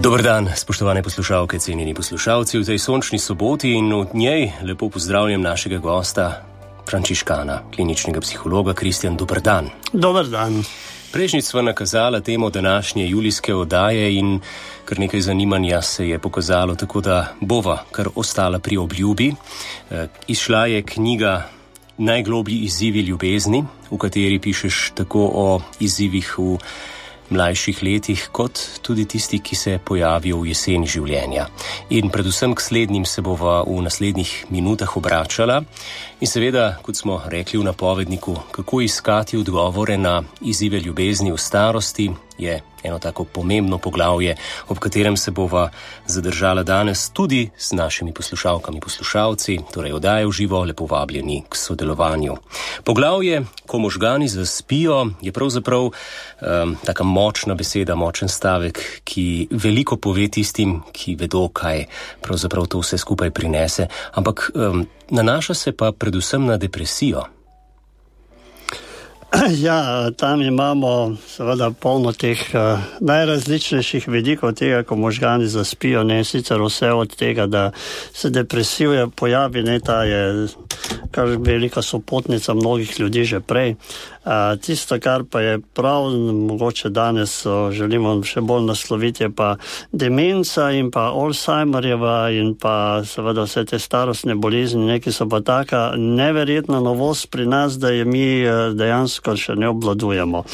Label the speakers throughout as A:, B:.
A: Dober dan, spoštovane poslušalke, cenjeni poslušalci v tej sončni soboti in v njej lepo pozdravljam našega gosta, frančiškana, kliničnega psihologa Kristjan. Dober dan.
B: Dober dan.
A: Prejšnjič sva nakazala temo današnje julijske oddaje in kar nekaj zanimanja se je pokazalo, tako da bova kar ostala pri obljubi. Izšla je knjiga Najgloblji izzivi ljubezni, v kateri pišeš tako o izzivih v mlajših letih, kot tudi tisti, ki se pojavijo v jeseni življenja. In predvsem k slednjim se bova v naslednjih minutah obračala. In seveda, kot smo rekli v napovedniku, kako iskati odgovore na izzive ljubezni v starosti, je eno tako pomembno poglavje, ob katerem se bova zadržala danes tudi s našimi poslušalkami, poslušalci, torej oddaje v živo, lepo vabljeni k sodelovanju. Poglavje, ko možgani zaspijo, je pravzaprav taka močna beseda, močen stavek, ki veliko pove tistim, ki vedo, kaj pravzaprav to vse skupaj prinese, ampak nanaša se pa predvsem na depresijo.
B: Ja, tam imamo seveda polno teh najrazličnejših vidikov tega, ko možgani zaspijo, ne sicer vse od tega, da se depresija pojavi, ne, ta je kar velika sopotnica mnogih ljudi že prej. Tisto, kar pa je prav, mogoče danes želimo še bolj nasloviti, je pa demenca in pa Alzheimerjeva in pa seveda vse te starostne bolezni, neki so pa taka neverjetna novost pri nas, da je mi dejansko še ne obvladujemo.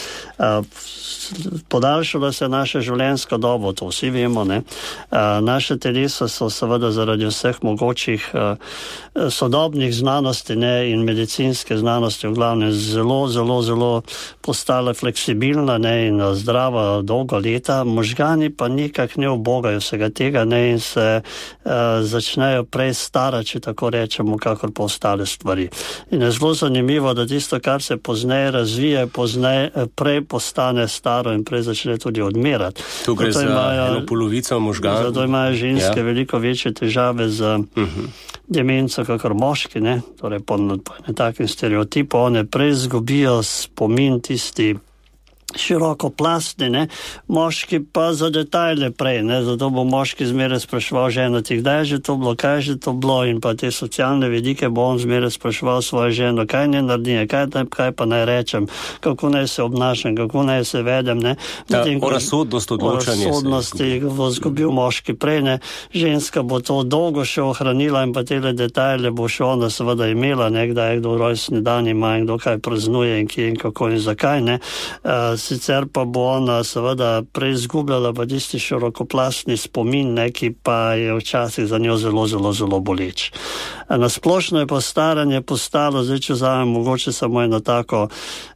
B: Podaljšala se naše življenjsko dobo, to vsi vemo, ne. Naše telesa so seveda zaradi vseh mogočih sodobnih znanosti, ne, in medicinske znanosti v glavnem zelo postala fleksibilna, ne, in zdrava dolgo leta. Možgani pa nekako ne ubogajo vsega tega, ne, in se začnejo prej starati, če tako rečemo, kakor pa ostale stvari. In je zelo zanimivo, da tisto, kar se pozneje razvije, prej postane staro in prej začne tudi odmerati.
A: Tu gre za eno polovico možganov.
B: Zato imajo ženske veliko večje težave z demenco, kakor moški, ne? Torej po takem stereotipu, one prej zgubijo spomin tisti širokoplastni, ne, moški pa za detajle prej, ne, zato bo moški zmeraj spraševal ženo, ti kdaj je že to bilo, kaj je že to bilo, in pa te socialne vidike bo on zmeraj spraševal svojo ženo, kaj ne naredim, kaj pa naj rečem, kako naj se obnašam, kako naj se vedem, ne.
A: O razsodnost odločanja.
B: O razsodnosti bo zgubil moški prej, ne, ženska bo to dolgo še ohranila in pa tele detajle bo še ona seveda imela, ne, kdaj je kdo rojstni dan ima in kdo kaj praznuje in kje in kako in zakaj, ne. Sicer pa bo ona seveda prej izgubljala pa tisti širokoplastni spomin, ne, ki pa je včasih za njo zelo boleč. Na splošno je pa staranje postalo, zdaj če vzamem mogoče samo eno tako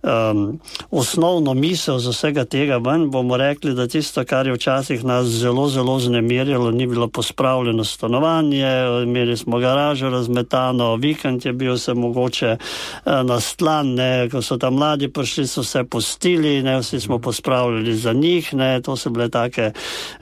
B: osnovno misel z vsega tega ven, bomo rekli, da tisto, kar je včasih nas zelo znemirjalo, ni bilo pospravljeno stanovanje, imeli smo garažo razmetano, vikend je bil se mogoče nastlan, ne, ko so tam mladi prišli, so se pustili, ne, vsi smo pospravljali za njih, ne, to so bile take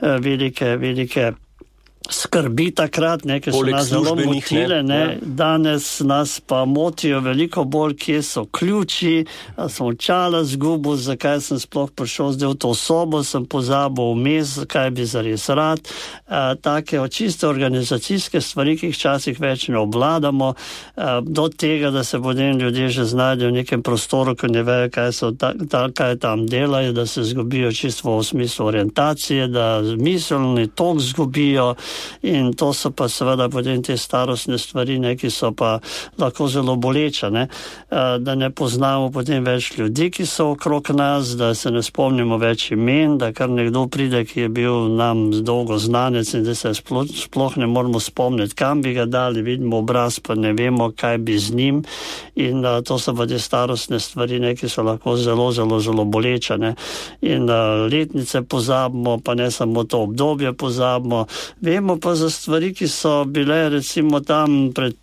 B: velike skrbi takrat, ne, ki so nas zelo motile, ne. Danes nas pa motijo veliko bolj, kje so ključi, sem očala zgubil, zakaj sem sploh prišel zdaj v to sobo, sem pozabil vmes, kaj bi zares rad. Take čiste organizacijske stvari, ki jih včasih več ne obvladamo, do tega, da se potem ljudje že znajdejo v nekem prostoru, ko ne vejo, kaj tam delajo, da se zgubijo čisto v smislu orientacije, da miselni tok zgubijo. In to so pa seveda potem te starostne stvari, ne, ki so pa lahko zelo boleče, ne, da ne poznamo potem več ljudi, ki so okrog nas, da se ne spomnimo več imen, da kar nekdo pride, ki je bil nam dolgo znanec in da se sploh ne moramo spomniti, kam bi ga dali, vidimo obraz, pa ne vemo, kaj bi z njim, in to so pa te starostne stvari, ne, ki so lahko zelo boleče, ne. In letnice pozabimo, pa ne samo to obdobje pozabimo, vemo, Vemo pa za stvari, ki so bile recimo tam pred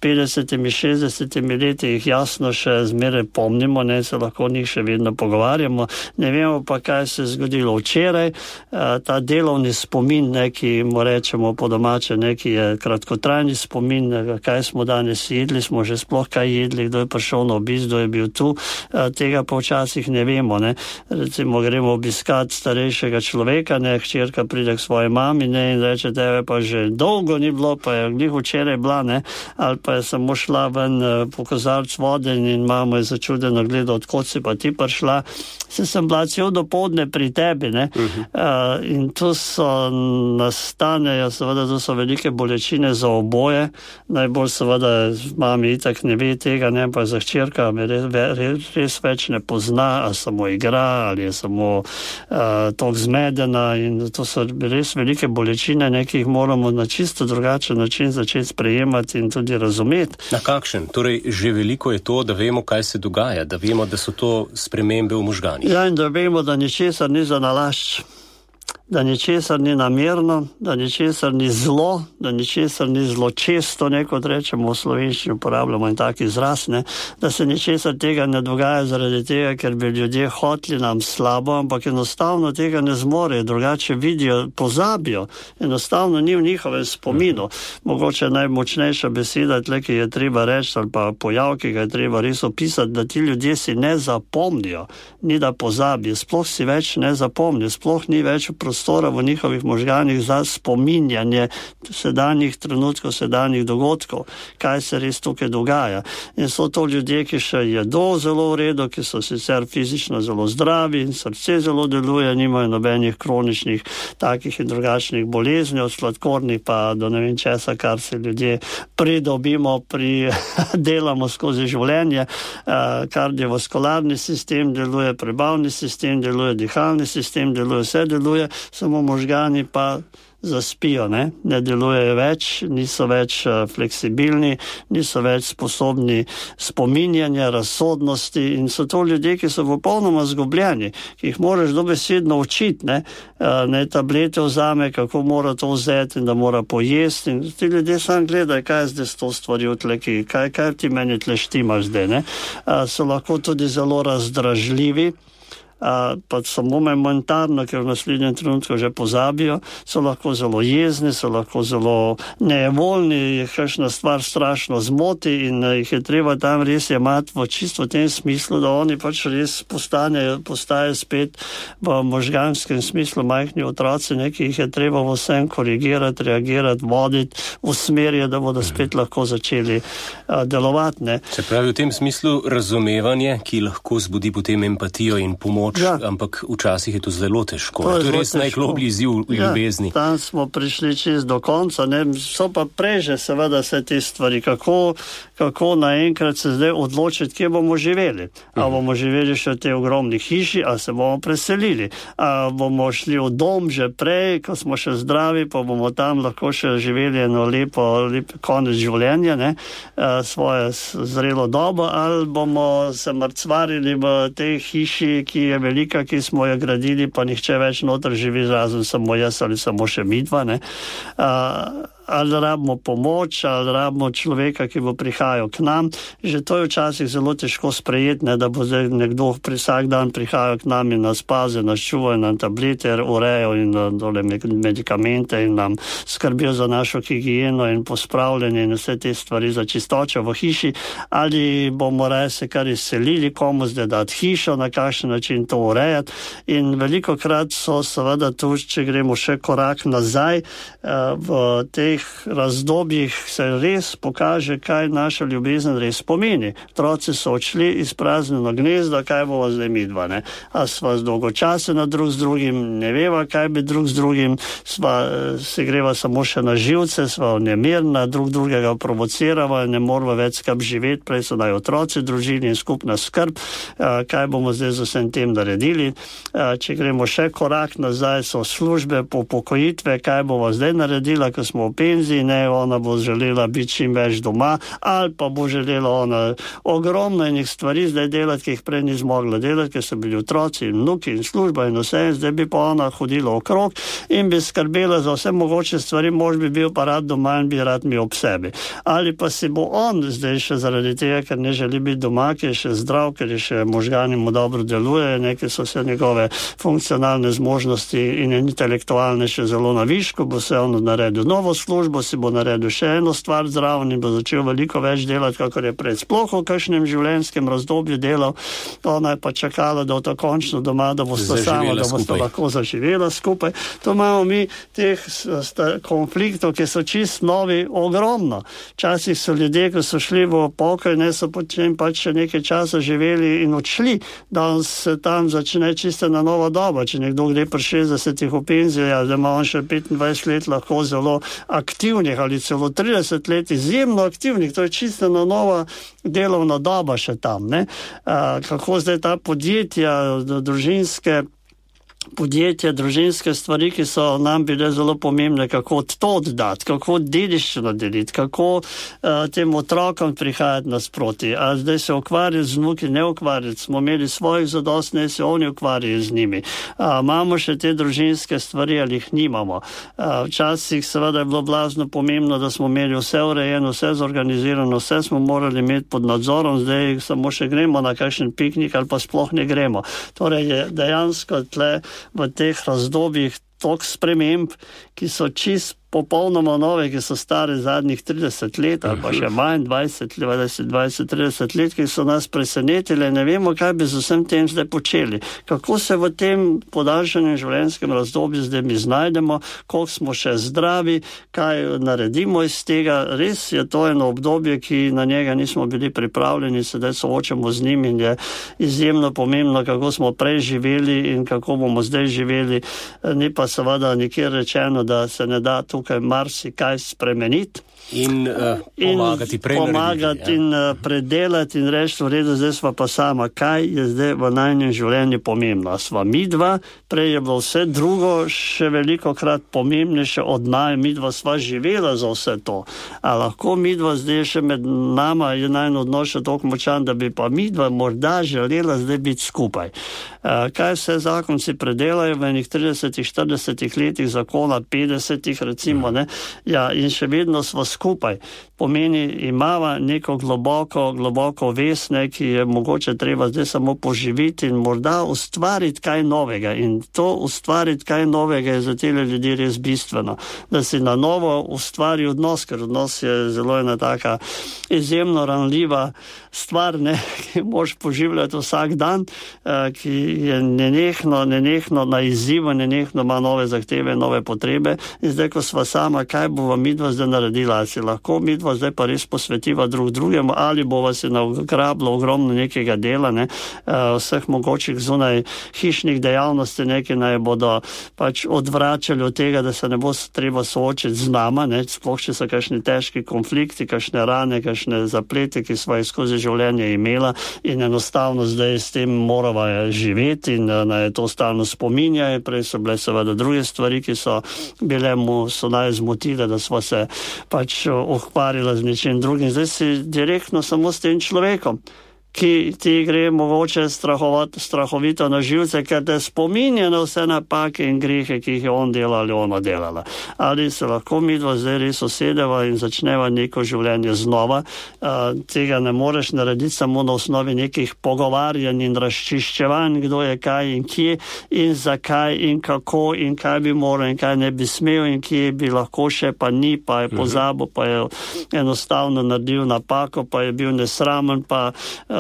B: 50-60 leti, jih jasno še zmeraj pomnimo, ne, se lahko o njih še vedno pogovarjamo. Ne vemo pa, kaj se je zgodilo včeraj. Ta delovni spomin, ki mu rečemo po domače, ki je kratkotrajni spomin, kaj smo danes jedli, smo že sploh kaj jedli, kdo je prišel na obisk, kdo je bil tu, tega pa včasih ne vemo. Ne. Recimo gremo obiskat starejšega človeka, hčerka pride k svoji mami, in reče, tebe pa že dolgo ni bilo, pa je glih včeraj bila, ne, ali pa je samo šla ven po kozarc vode in mama je začudeno gleda, odkot si pa ti prišla. Sem bila cel dopoldne pri tebi, ne. In tu nastanejo, seveda, to so velike bolečine za oboje. Najbolj seveda mami itak ne ve tega, ne, pa za hčerka me res več ne pozna, ali samo igra, ali je samo toliko zmedena, in to so res velike bolečine, ki jih moramo na čisto drugačen način začeti sprejemati in tudi razumeti.
A: Na kakšen? Torej, že veliko je to, da vemo, kaj se dogaja, da vemo, da so to spremembe v možganih.
B: Ja, in da vemo, da ničesar ni za nalašč, da ničesar ni namerno, da ničesar ni zlo, da ničesar ni zločesto, kot rečemo v slovenščini, uporabljamo in tak izraz, ne, da se ničesar tega ne dogaja zaradi tega, ker bi ljudje hoteli nam slabo, ampak enostavno tega ne zmorejo, drugače vidijo, pozabijo, enostavno ni v njihovem spominu. Mogoče najmočnejša beseda, ki je treba reči, ali pa pojav, ki ga je treba res opisati, da ti ljudje si ne zapomnijo, ni da pozabijo, sploh si več ne zapomnijo, sploh ni več prostora v njihovih možganih za spominjanje sedanjih trenutkov, sedanjih dogodkov, kaj se res tukaj dogaja. In so to ljudje, ki še jedo zelo v redu, ki so sicer fizično zelo zdravi in srce zelo deluje, nimajo nobenih kroničnih takih in drugačnih bolezni, od sladkornih pa do ne vem česa, kar se ljudje pridobimo, delamo skozi življenje. Kardiovaskularni sistem deluje, prebavni sistem deluje, dihalni sistem deluje, vse deluje, samo možgani pa zaspijo, ne delujejo več, niso več fleksibilni, niso več sposobni spominjanja, razsodnosti, in so to ljudje, ki so popolnoma zgubljeni, ki jih moraš dobesedno učiti, ne tablete vzame, kako mora to vzeti in da mora pojesti, in ti ljudje sam gledajo, kaj je zdaj s to stvarjo tleki, kaj ti meni tle štimaš zdaj, ne. So lahko tudi zelo razdražljivi, pa samo momentarno, ker v naslednjem trenutku že pozabijo, so lahko zelo jezni, so lahko zelo nejevoljni, jih kakšna stvar strašno zmoti in jih je treba tam res jemati v čisto tem smislu, da oni pač res postajajo spet v možganskem smislu majhni otroci, ki jih je treba vsem korigirati, reagirati, voditi, usmerjati, da bodo spet lahko začeli delovati, ne.
A: Se pravi, v tem smislu razumevanje, ki lahko zbudi potem empatijo in pomoč, ampak včasih je to zelo težko. To je res najgloblji izziv v ljubezni.
B: Tam smo prišli čez do konca, ne. So pa preže seveda vse te stvari, kako naenkrat se zdaj odločiti, kje bomo živeli. A bomo živeli še v tej ogromni hiši, a se bomo preselili. A bomo šli v dom že prej, ko smo še zdravi, pa bomo tam lahko še živeli eno lepo konec življenja, ne, svoje zrelo dobo, ali bomo se mrcvarili v tej hiši, ki je velika, ki smo jo gradili, pa nihče več noter živi, razen samo jaz ali samo še midva, ne. Ali rabimo pomoč, ali rabimo človeka, ki bo prihajal k nam. Že to je včasih zelo težko sprejeti, da bo zdaj nekdo vsak dan prihajal k nam in nas pazi, nas čuva in nam tablete urejal in dole medikamente in nam skrbijo za našo higieno in pospravljanje in vse te stvari za čistočo v hiši. Ali bomo raje se kar izselili, komu zdaj dati hišo, na kakšen način to urejati. In velikokrat so seveda tu, če gremo še korak nazaj, v teh razdobjih se res pokaže, kaj naša ljubezen res pomeni. Otroci so odšli iz praznjeno gnezda, kaj bomo zdaj midva, ne? A sva dolgočasena drug z drugim, ne veva, kaj bi drug z drugim, se greva samo še na živce, sva nemirna, drugega provocirava, ne morava več skap živeti, prej so naj otroci, družini in skupna skrb, kaj bomo zdaj z vsem tem naredili. Če gremo še korak nazaj, so službe, pokojitve, kaj bomo zdaj naredila, ko smo v penziji, ne, ona bo želela biti čim več doma, ali pa bo želela ona ogromno enih stvari zdaj delati, ki jih prej ni zmogla delati, ker so bili otroci in vnuki in služba in vse, zdaj bi pa ona hodila okrog in bi skrbela za vse mogoče stvari, mož bi bil pa rad doma in bi rad mi ob sebi. Ali pa si bo on zdaj še zaradi tega, ker ne želi biti doma, ker je še zdrav, ker je še možgani mu dobro deluje, neke so vse njegove funkcionalne zmožnosti in intelektualne še zelo na višku, bo se on naredil novo službo, si bo naredil še eno stvar zraven in bo začel veliko več delati, kakor je pred. Sploh v kakšnem življenjskem razdobju delal, ona je pa čakala, da bo to končno doma, da bo sta sama, da bo sta lahko zaživela skupaj. To imamo mi teh konfliktov, ki so čist novi, ogromno. Včasih so ljudje, ko so šli v pokoj, ne so potem pač še nekaj časa živeli in odšli, da se tam začne čisto na nova doba. Če nekdo gre pri 60 v penzijo, ja, da ima on še 25 let lahko zelo aktivnih ali celo 30 let izjemno aktivnih, to je čisto na nova delovna doba še tam, ne. Kako zdaj ta podjetja, družinske stvari, ki so nam bile zelo pomembne, kako to oddati, kako dediščino deliti, kako tem otrokom prihajati nasproti. A zdaj se ukvarjati z vnuki, ne ukvarjati, smo imeli svojih zadost, ne se oni ukvarjajo z njimi. Imamo še te družinske stvari ali jih nimamo. Včasih seveda je bilo blazno pomembno, da smo imeli vse urejeno, vse zorganizirano, vse smo morali imeti pod nadzorom, zdaj samo še gremo na kakšen piknik ali pa sploh ne gremo. Torej je dejansko tle v teh razdobjih toliko sprememb, ki so čist popolnoma nove, ki so stare zadnjih 30 let ali pa še manj, 20-30 let, ki so nas presenetili, ne vemo, kaj bi z vsem tem zdaj počeli. Kako se v tem podaljšanem življenjskem razdobju zdaj mi znajdemo, koliko smo še zdravi, kaj naredimo iz tega. Res je to eno obdobje, ki na njega nismo bili pripravljeni, sedaj soočamo z njim in je izjemno pomembno, kako smo prej živeli in kako bomo zdaj živeli. Ni pa seveda nikjer rečeno, da se ne da tukaj marsikaj spremeniti.
A: In pomagati prej
B: narediti, in predelati in reči, v redu, zdaj sva pa sama. Kaj je zdaj v najnem življenju pomembno? Sva midva, prej je bilo vse drugo še veliko krat pomembnejše od midva sva živela za vse to. A lahko midva zdaj še med nama je najn odnos še toliko močan, da bi pa midva morda želela zdaj biti skupaj. Kaj vse zakonci predelajo v enih 30-40 letih zakona, 50 recimo, ne? Ja, in še vedno sva skupaj. Pomeni, imava neko globoko vest, ki je mogoče treba zdaj samo poživiti in morda ustvariti kaj novega. In to ustvariti kaj novega je za tele ljudi res bistveno. Da si na novo ustvari odnos, ker odnos je zelo ena taka izjemno ranljiva stvar, ki moraš poživljati vsak dan, ki je nenehno na izzivu, nenehno ima nove zahteve, nove potrebe. In zdaj, ko sva sama, kaj bova midva zdaj naredila? Si lahko midva zdaj pa res posvetiva drugemu, ali bova si nagrabila ogromno nekega dela, vseh mogočih zunaj hišnih dejavnosti, naj bodo pač odvračali od tega, da se ne bo treba soočiti z nama, sploh če so kakšni težki konflikti, kakšne rane, kakšne zaplete, ki sva jih skozi življenje imela in enostavno zdaj s tem morava živeti in naj to stalno spominjajo. Prej so bile seveda druge stvari, ki so naj zmotile, da sva se pač ukvarjala z nečim drugim. Zdaj si direktno samo s tem človekom, ki ti gre mogoče strahovito na živce, ker te spominja na vse napake in grehe, ki jih je on delal ali ona delala. Ali se lahko midva zdaj res usedeva in začneva neko življenje znova. Tega ne moreš narediti samo na osnovi nekih pogovarjanj in razčiščevanj, kdo je kaj in kje in zakaj in kako in kaj bi moral in kaj ne bi smel in kje bi lahko še, pa ni, pa je pozabil, pa je enostavno naredil napako, pa je bil nesramen, pa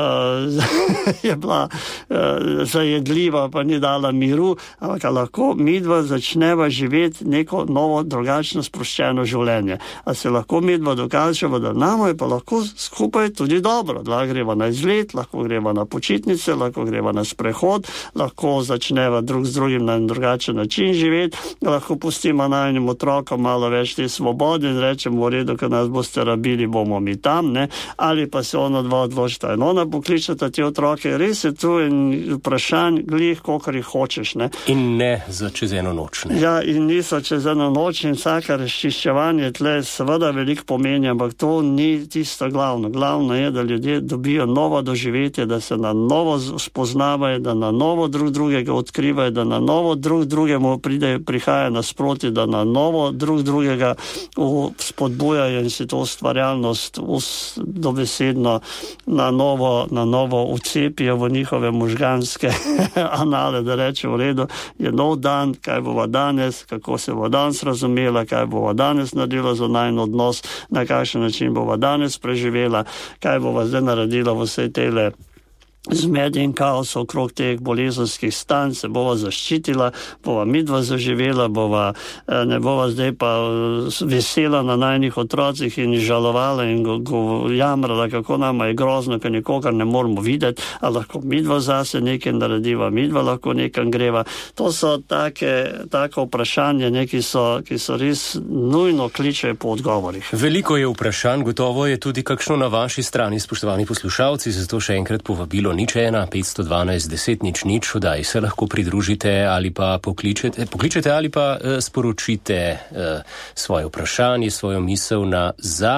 B: je bila zajedljiva, pa ni dala miru, ampak lahko midva začneva živeti neko novo, drugačno sproščeno življenje. A se lahko midva dokaževa, da nama je pa lahko skupaj tudi dobro. Lahko greva na izlet, lahko greva na počitnice, lahko greva na sprehod, lahko začneva drug z drugim na drugačen način živeti, lahko pustimo najnim otrokom malo več te svobode in rečemo, v redu, ko nas boste rabili, bomo mi tam, ali pa se ona dva odločita in ona pokličete ti otroke. Res je tu in vprašanj, glih, kolikor jih hočeš. Ne?
A: In ne za čez eno noč. Ne?
B: Ja, in niso čez eno noč in vsaka razčiščevanje tle seveda veliko pomeni, ampak to ni tisto glavno. Glavno je, da ljudje dobijo novo doživetje, da se na novo spoznavajo, da na novo drug drugega odkrivajo, da na novo drug drugemu prihaja nasproti, da na novo drug drugega spodbujajo in si to ustvarjalnost dobesedno na novo vcepijo v njihove možganske anale, da reče v redu, je nov dan, kaj bova danes, kako se bo danes razumela, kaj bova danes naredila za najn odnos, na kakšen način bova danes preživela, kaj bova zdaj naredila v vsej tele zmedi in kaos okrog teh bolezenskih stanj, se bova zaščitila, bova midva zaživela, ne bova zdaj pa vesela na najnih otrocih in žalovala in jamrala, kako nama je grozno, ker nikogar ne moramo videti, a lahko midva zase nekaj narediva, midva lahko nekam greva. To so tako vprašanje, ki so res nujno kličejo po odgovorih.
A: Veliko je vprašanj, gotovo je tudi kakšno na vaši strani, spoštovani poslušalci, zato še enkrat povabilo 512 10 00, oddaji se lahko pridružite ali pa pokličete ali pa sporočite svoje vprašanje, svojo misel na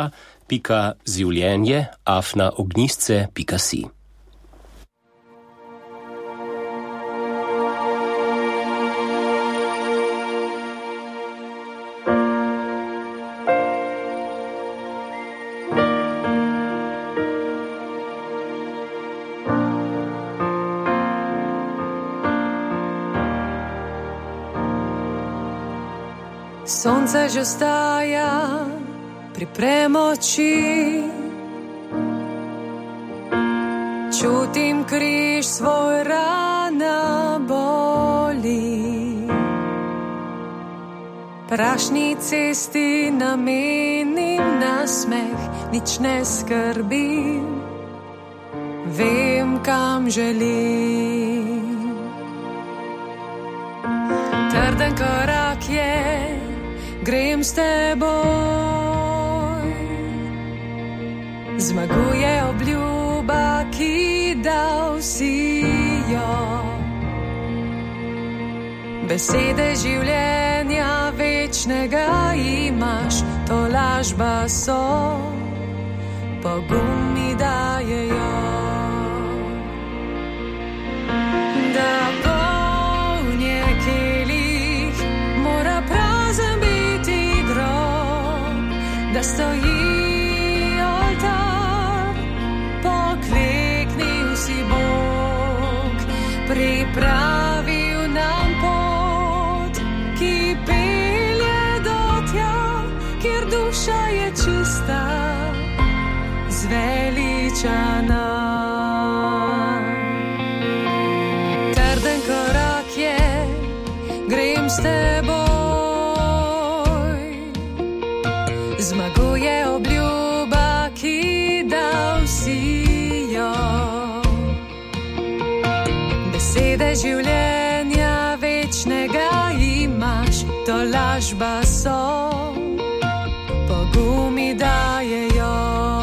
A: za.življenje@ognjisce.si.
C: Sonce že staja pri premoči, čutim križ svoj, rana boli. Prašni cesti namenim nasmeh, nič ne skrbim, vem, kam želim. Trden korak je, grem s teboj, zmaguje obljuba, ki dal si jo. Besede življenja večnega imaš, to lažba so, pogum mi dajejo. Da poln je kelih, mora prazen biti grob, da stoji oltar, pokleknil si Bog, pripravil nam pot, ki pelje do tja, kjer duša je čista, zveličana. Trden korak je, grem s teboj, zmaguje obljuba, ki dal si jo. Besede življenja večnega imaš, to lažba so, pogum mi dajejo.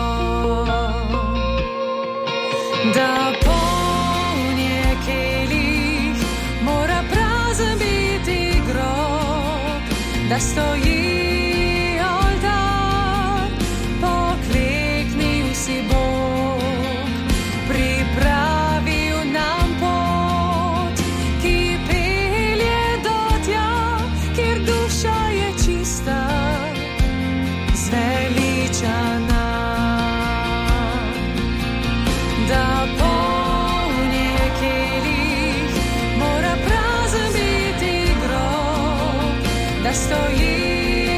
C: Da poln je kelih, mora prazen biti grob, da stoji oltar, pokleknil si Bog, pripravil nam pot, ki pelje do tja, kjer duša je čista, zveličana. Da poln je kelih, mora prazen biti grob, da stoji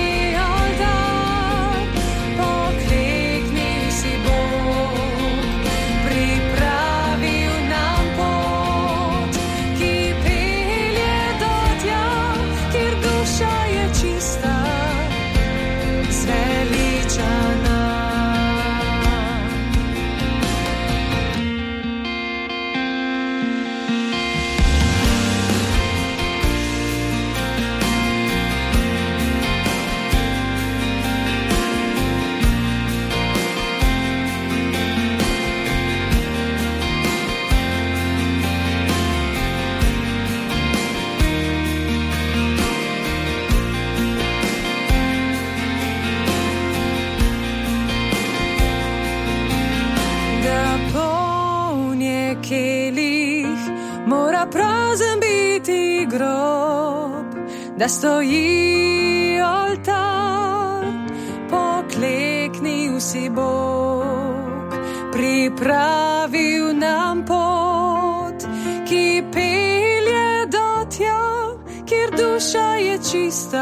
C: mora prazen biti grob, da stoji oltar, pokleknil si Bog, pripravil nam pot, ki pelje do tja, kjer duša je čista,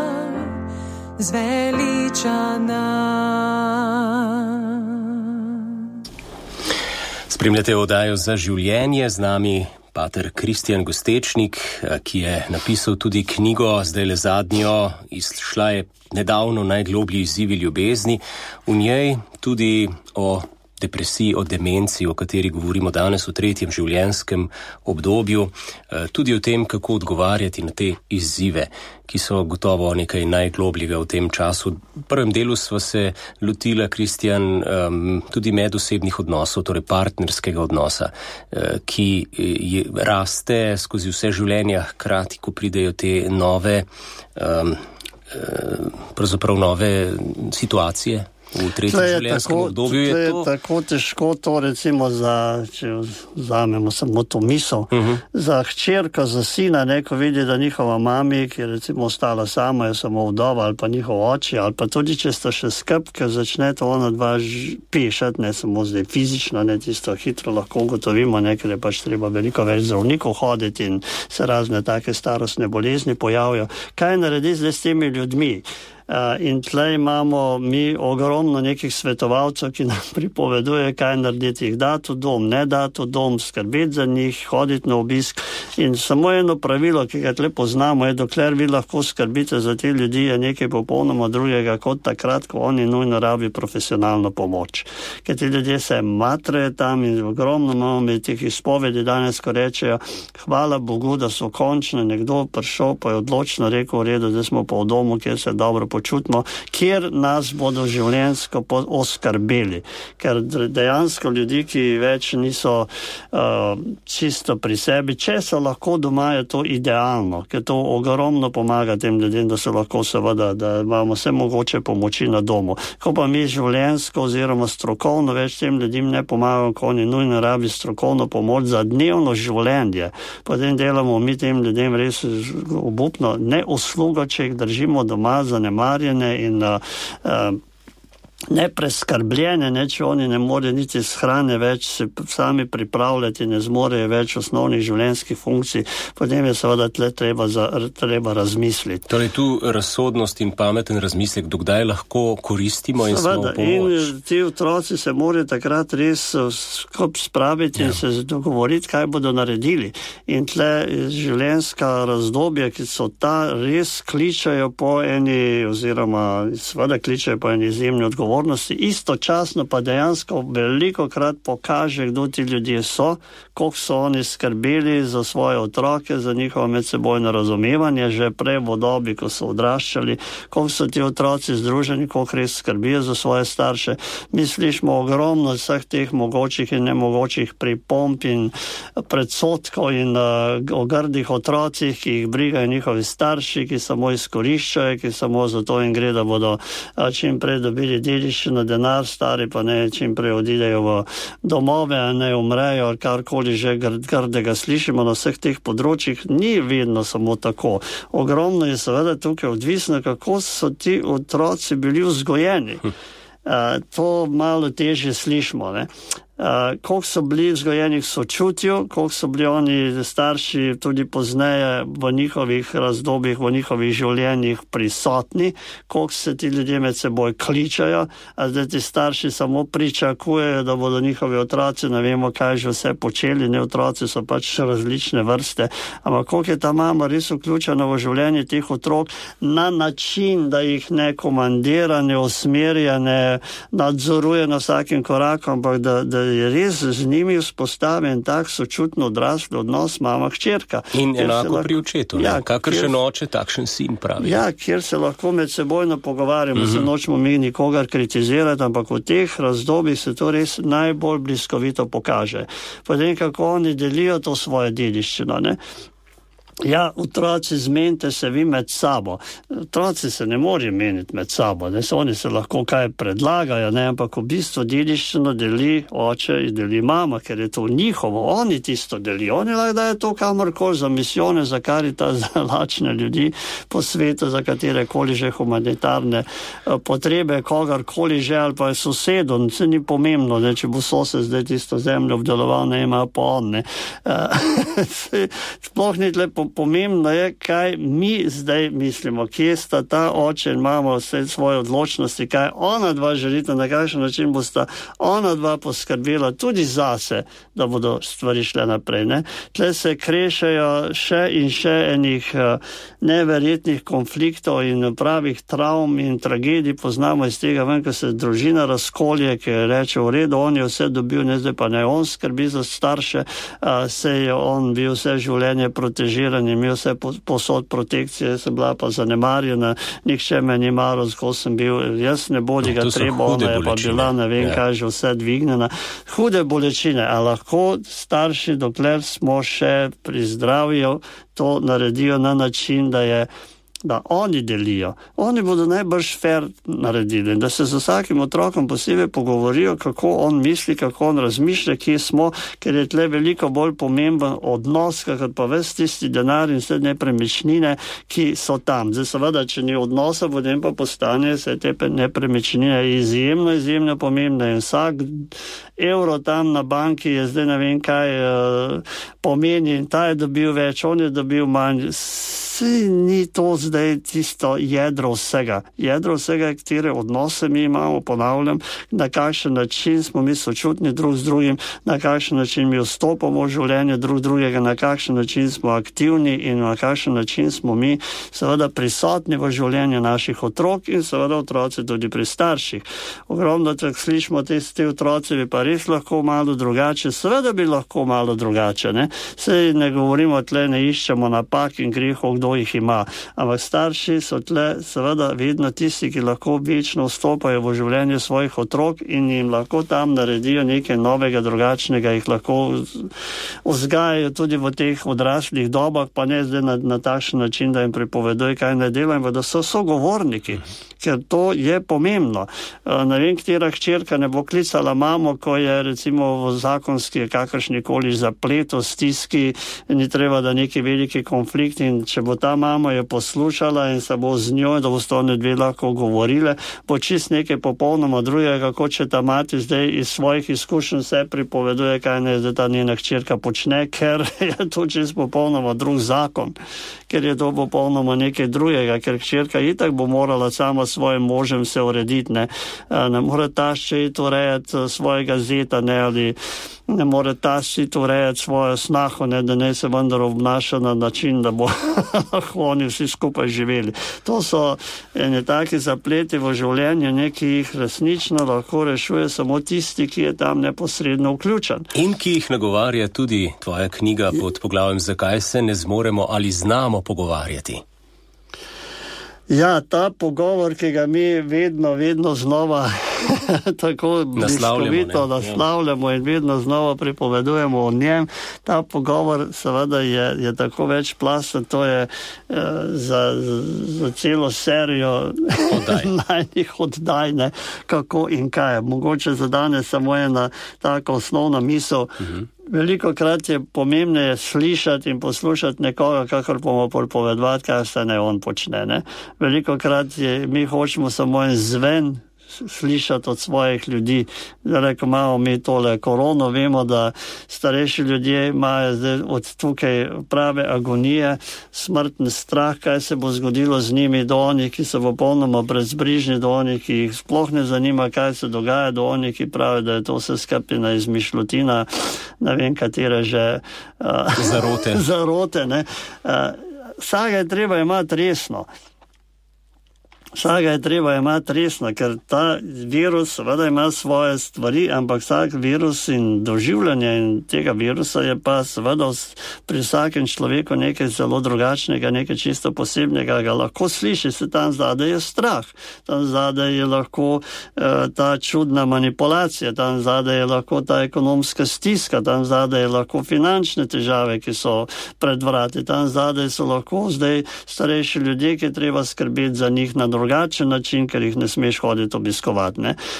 C: zveličana.
A: Spremljate oddajo Za življenje, z nami pater Kristjan Gostečnik, ki je napisal tudi knjigo, zdaj le zadnjo, izšla je nedavno, Najgloblji izzivi ljubezni. V njej tudi o depresiji, o demenciji, o kateri govorimo danes v 3. življenjskem obdobju, tudi o tem, kako odgovarjati na te izzive, ki so gotovo nekaj najglobljega v tem času. V prvem delu sva se lotila, Kristjan, tudi medosebnih odnosov, torej partnerskega odnosa, ki raste skozi vse življenja, hkrati, ko pridejo te nove, pravzaprav nove situacije. V 3. življenjskem obdobju je to
B: tako težko, to recimo če vzamemo samo to misel, za hčerko, za sina, ko vidi, da njihova mami, ki je recimo ostala sama, je samo vdova, ali pa njihov oči, ali pa tudi, če sta še skupaj, ker začnete ona dva pišati, ne samo zdaj fizično, ne tisto hitro lahko ugotovimo, ker je pač treba veliko več zdravnikov hoditi in se razne take starostne bolezni pojavijo. Kaj naredi zdaj s temi ljudmi? In tlej imamo mi ogromno nekih svetovalcev, ki nam pripoveduje, kaj narediti, jih dati v dom, ne dati v dom, skrbeti za njih, hoditi na obisk. In samo eno pravilo, ki ga tle poznamo, je, dokler vi lahko skrbite za te ljudi, je nekaj popolnoma drugega, kot takrat, ko oni nujno rabi profesionalno pomoč. Ker ti ljudje se matrejo tam in ogromno imamo teh izpovedi danes, ko rečejo, hvala Bogu, da so končno nekdo prišel, pa je odločno rekel, v redu, da smo pa v domu, kjer se dobro počutimo, kjer nas bodo življenjsko oskrbeli. Ker dejansko ljudi, ki več niso čisto pri sebi, če so lahko doma, je to idealno, ker to ogromno pomaga tem ljudem, da so lahko seveda, da imamo vse mogoče pomoči na domu. Ko pa mi življenjsko oziroma strokovno več tem ljudem ne pomagamo, ko oni nujno rabi strokovno pomoč za dnevno življenje, potem delamo mi tem ljudem res obupno ne uslugo, če jih držimo doma zanemarjene in nepreskrbljene, če oni ne morejo niti z hrane več se sami pripravljati, ne zmorejo več osnovnih življenjskih funkcij, potem je seveda tle treba razmisliti.
A: Torej tu razsodnost in pameten razmislek, dokdaj lahko koristimo in smo v pomoč.
B: In ti otroci se morajo takrat res skupaj spraviti in se dogovoriti, kaj bodo naredili. In tle življenjska razdobja, ki so ta, res kličajo po eni, oziroma seveda kličajo po eni izjemni odgovornosti, istočasno pa dejansko veliko krat pokaže, kdo ti ljudje so, koliko so oni skrbeli za svoje otroke, za njihovo medsebojno razumevanje, že prej v dobi, ko so odraščali, koliko so ti otroci združeni, koliko res skrbijo za svoje starše. Mi slišimo ogromno vseh teh mogočih in nemogočih pripomb in predsodkov in o grdih otrocih, ki jih brigajo njihovi starši, ki samo izkoriščajo, ki samo zato in gre, da bodo čim prej dobili dediščino, denar, stari pa ne čim prej odidejo v domove, ne umrejo, karkoli že grdega slišimo na vseh teh področjih. Ni vedno samo tako. Ogromno je seveda tukaj odvisno, kako so ti otroci bili vzgojeni. To malo težje slišimo, ne. Koliko so bili vzgojeni v sočutju, koliko so bili oni starši tudi pozneje v njihovih razdobjih, v njihovih življenjih prisotni, koliko se ti ljudje med seboj kličajo, a zdaj ti starši samo pričakujejo, da bodo njihovi otroci, ne vemo, kaj že vse počeli, ne, otroci so pač različne vrste, ampak koliko je ta mama res vključena v življenje teh otrok na način, da jih ne komandira, ne usmerja, ne nadzoruje na vsakem koraku, ampak da je res z njimi vzpostavljen tak sočutno odrasli odnos mama-hčerka.
A: In enako pri očetu, kakršen oče, takšen sin, pravi.
B: Ja, kjer se lahko med sebojno pogovarjamo, se nočemo mi nikogar kritizirati, ampak v teh razdobjih se to res najbolj bliskovito pokaže. Potem, kako oni delijo to svojo dediščino, ne? Ja, otroci, zmenite se vi med sabo. Otroci se ne morajo meniti med sabo, ne? Oni se lahko kaj predlagajo, ne? Ampak v bistvu dediščino deli oče in deli mama, ker je to njihovo, oni tisto delijo. Oni lahko dajo to kamorkoli za misijone, za Karitas, za lačne ljudi po svetu, za katere koli že humanitarne potrebe, kogarkoli že, ali pa je sosedom, se ni pomembno, ne? Če bo sosed zdaj tisto zemljo obdeloval, ne ima pa on, ne? Sploh ni tle pomembno je, kaj mi zdaj mislimo, kje sta ta oče in mama vse svoje odločnosti, kaj ona dva želita, na kakšen način bosta ona dva poskrbela tudi zase, da bodo stvari šle naprej. Ne? Tle se krešajo še in še enih neverjetnih konfliktov in pravih travm in tragedij poznamo iz tega, ko se družina razkolje, ki reče, v redu, on je vse dobil, ne zdaj pa ne on skrbi za starše, se je on bil vse življenje protežiran, imel vse posod protekcije, sem bila pa zanemarjena, nihče me ni maral, ko sem bil, jaz ne bodi ga treba, ona je pa bila, ne vem, kaj že vse dvignjena. Hude bolečine, a lahko starši, dokler smo še pri zdravju, to naredijo na način, da oni delijo. Oni bodo najbrž fair naredili, da se z vsakim otrokom posebej pogovorijo, kako on misli, kako on razmišlja, kje smo, ker je tle veliko bolj pomemben odnos, kakor pa ves tisti denar in vse nepremičnine, ki so tam. Zdaj seveda, če ni odnosa, potem pa postane se te nepremičnine izjemno pomembne in vsak evro tam na banki je zdaj ne vem kaj pomeni in ta je dobil več, on je dobil manj. Ni to zdaj tisto jedro vsega. Jedro vsega, katere odnose mi imamo, ponavljam, na kakšen način smo mi sočutni drug z drugim, na kakšen način mi vstopamo v življenje drug drugega, na kakšen način smo aktivni in na kakšen način smo mi seveda prisotni v življenju naših otrok in seveda otroci tudi pri starših. Ogromno tak slišimo, te otroci bi pa res lahko malo drugače, seveda bi lahko malo drugače, ne? Sej ne govorimo tle, ne iščemo napak in grehov, kdo jih ima. Ampak starši so tle seveda vedno tisti, ki lahko večno vstopajo v življenje svojih otrok in jim lahko tam naredijo nekaj novega, drugačnega, jih lahko vzgajajo tudi v teh odraslih dobah, pa ne zdaj na takšen način, da jim pripoveduje, kaj ne delajo, da so sogovorniki, ker to je pomembno. Ne vem, katera hčerka ne bo klicala mamo, ko je recimo v zakonski kakršnikoli zapletu, stiski, ni treba, da neki veliki konflikt in če bo ta mama jo poslušala in se bo z njo, da bo sto ne dve lahko govorile, bo čist nekaj popolnoma drugega, kako če ta mati zdaj iz svojih izkušenj se pripoveduje, kaj ne zdaj ta njena hčerka počne, ker je to čist popolnoma drug zakon, ker je to popolnoma nekaj drugega, ker hčerka itak bo morala sama svojim možem se urediti, ne more tašče iti urejati svojega zeta, ne, ali ne more tašče iti urejati svojo snaho, ne, da ne se vendar obnaša na način, da bo lahko oni vsi skupaj živeli. To so ene taki zapleti v življenju, ki jih resnično lahko rešuje samo tisti, ki je tam neposredno vključen.
A: In ki jih nagovarja tudi tvoja knjiga pod poglavjem Zakaj se ne zmoremo ali znamo pogovarjati.
B: Ja, ta pogovor, ki ga mi vedno znova tako bliskovito naslavljamo in vedno znova pripovedujemo o njem, ta pogovor seveda je tako večplasten, to je za celo serijo najnih oddaj, ne, kako in kaj. Mogoče za danes samo ena taka osnovna misel. Veliko krat je pomembneje slišati in poslušati nekoga, kakor bomo pripovedovati, kaj se ne on počne. Ne? Veliko krat mi hočemo samo en zven slišati od svojih ljudi. Zdaj, ko imamo mi tole korono, vemo, da starejši ljudje imajo zdaj od tukaj prave agonije, smrtni strah, kaj se bo zgodilo z njimi, do onih, ki so popolnoma brezbrižni, do onih, ki jih sploh ne zanima, kaj se dogaja, do onih, ki pravi, da je to vse skapina izmišljotina, ne vem, katere že zarote. Ne? Vsega je treba imati resno. Vsega je treba imati resno, ker ta virus seveda ima svoje stvari, ampak vsak virus in doživljanje in tega virusa je pa seveda pri vsakem človeku nekaj zelo drugačnega, nekaj čisto posebnega, ga lahko sliši, se tam zadaj je strah, tam zadaj je lahko ta čudna manipulacija, tam zadaj je lahko ta ekonomska stiska, tam zadaj je lahko finančne težave, ki so pred vrati, tam zadaj so lahko zdaj starejši ljudje, ki treba skrbeti za njih na drugačen način, ker jih ne smeš hoditi obiskovati.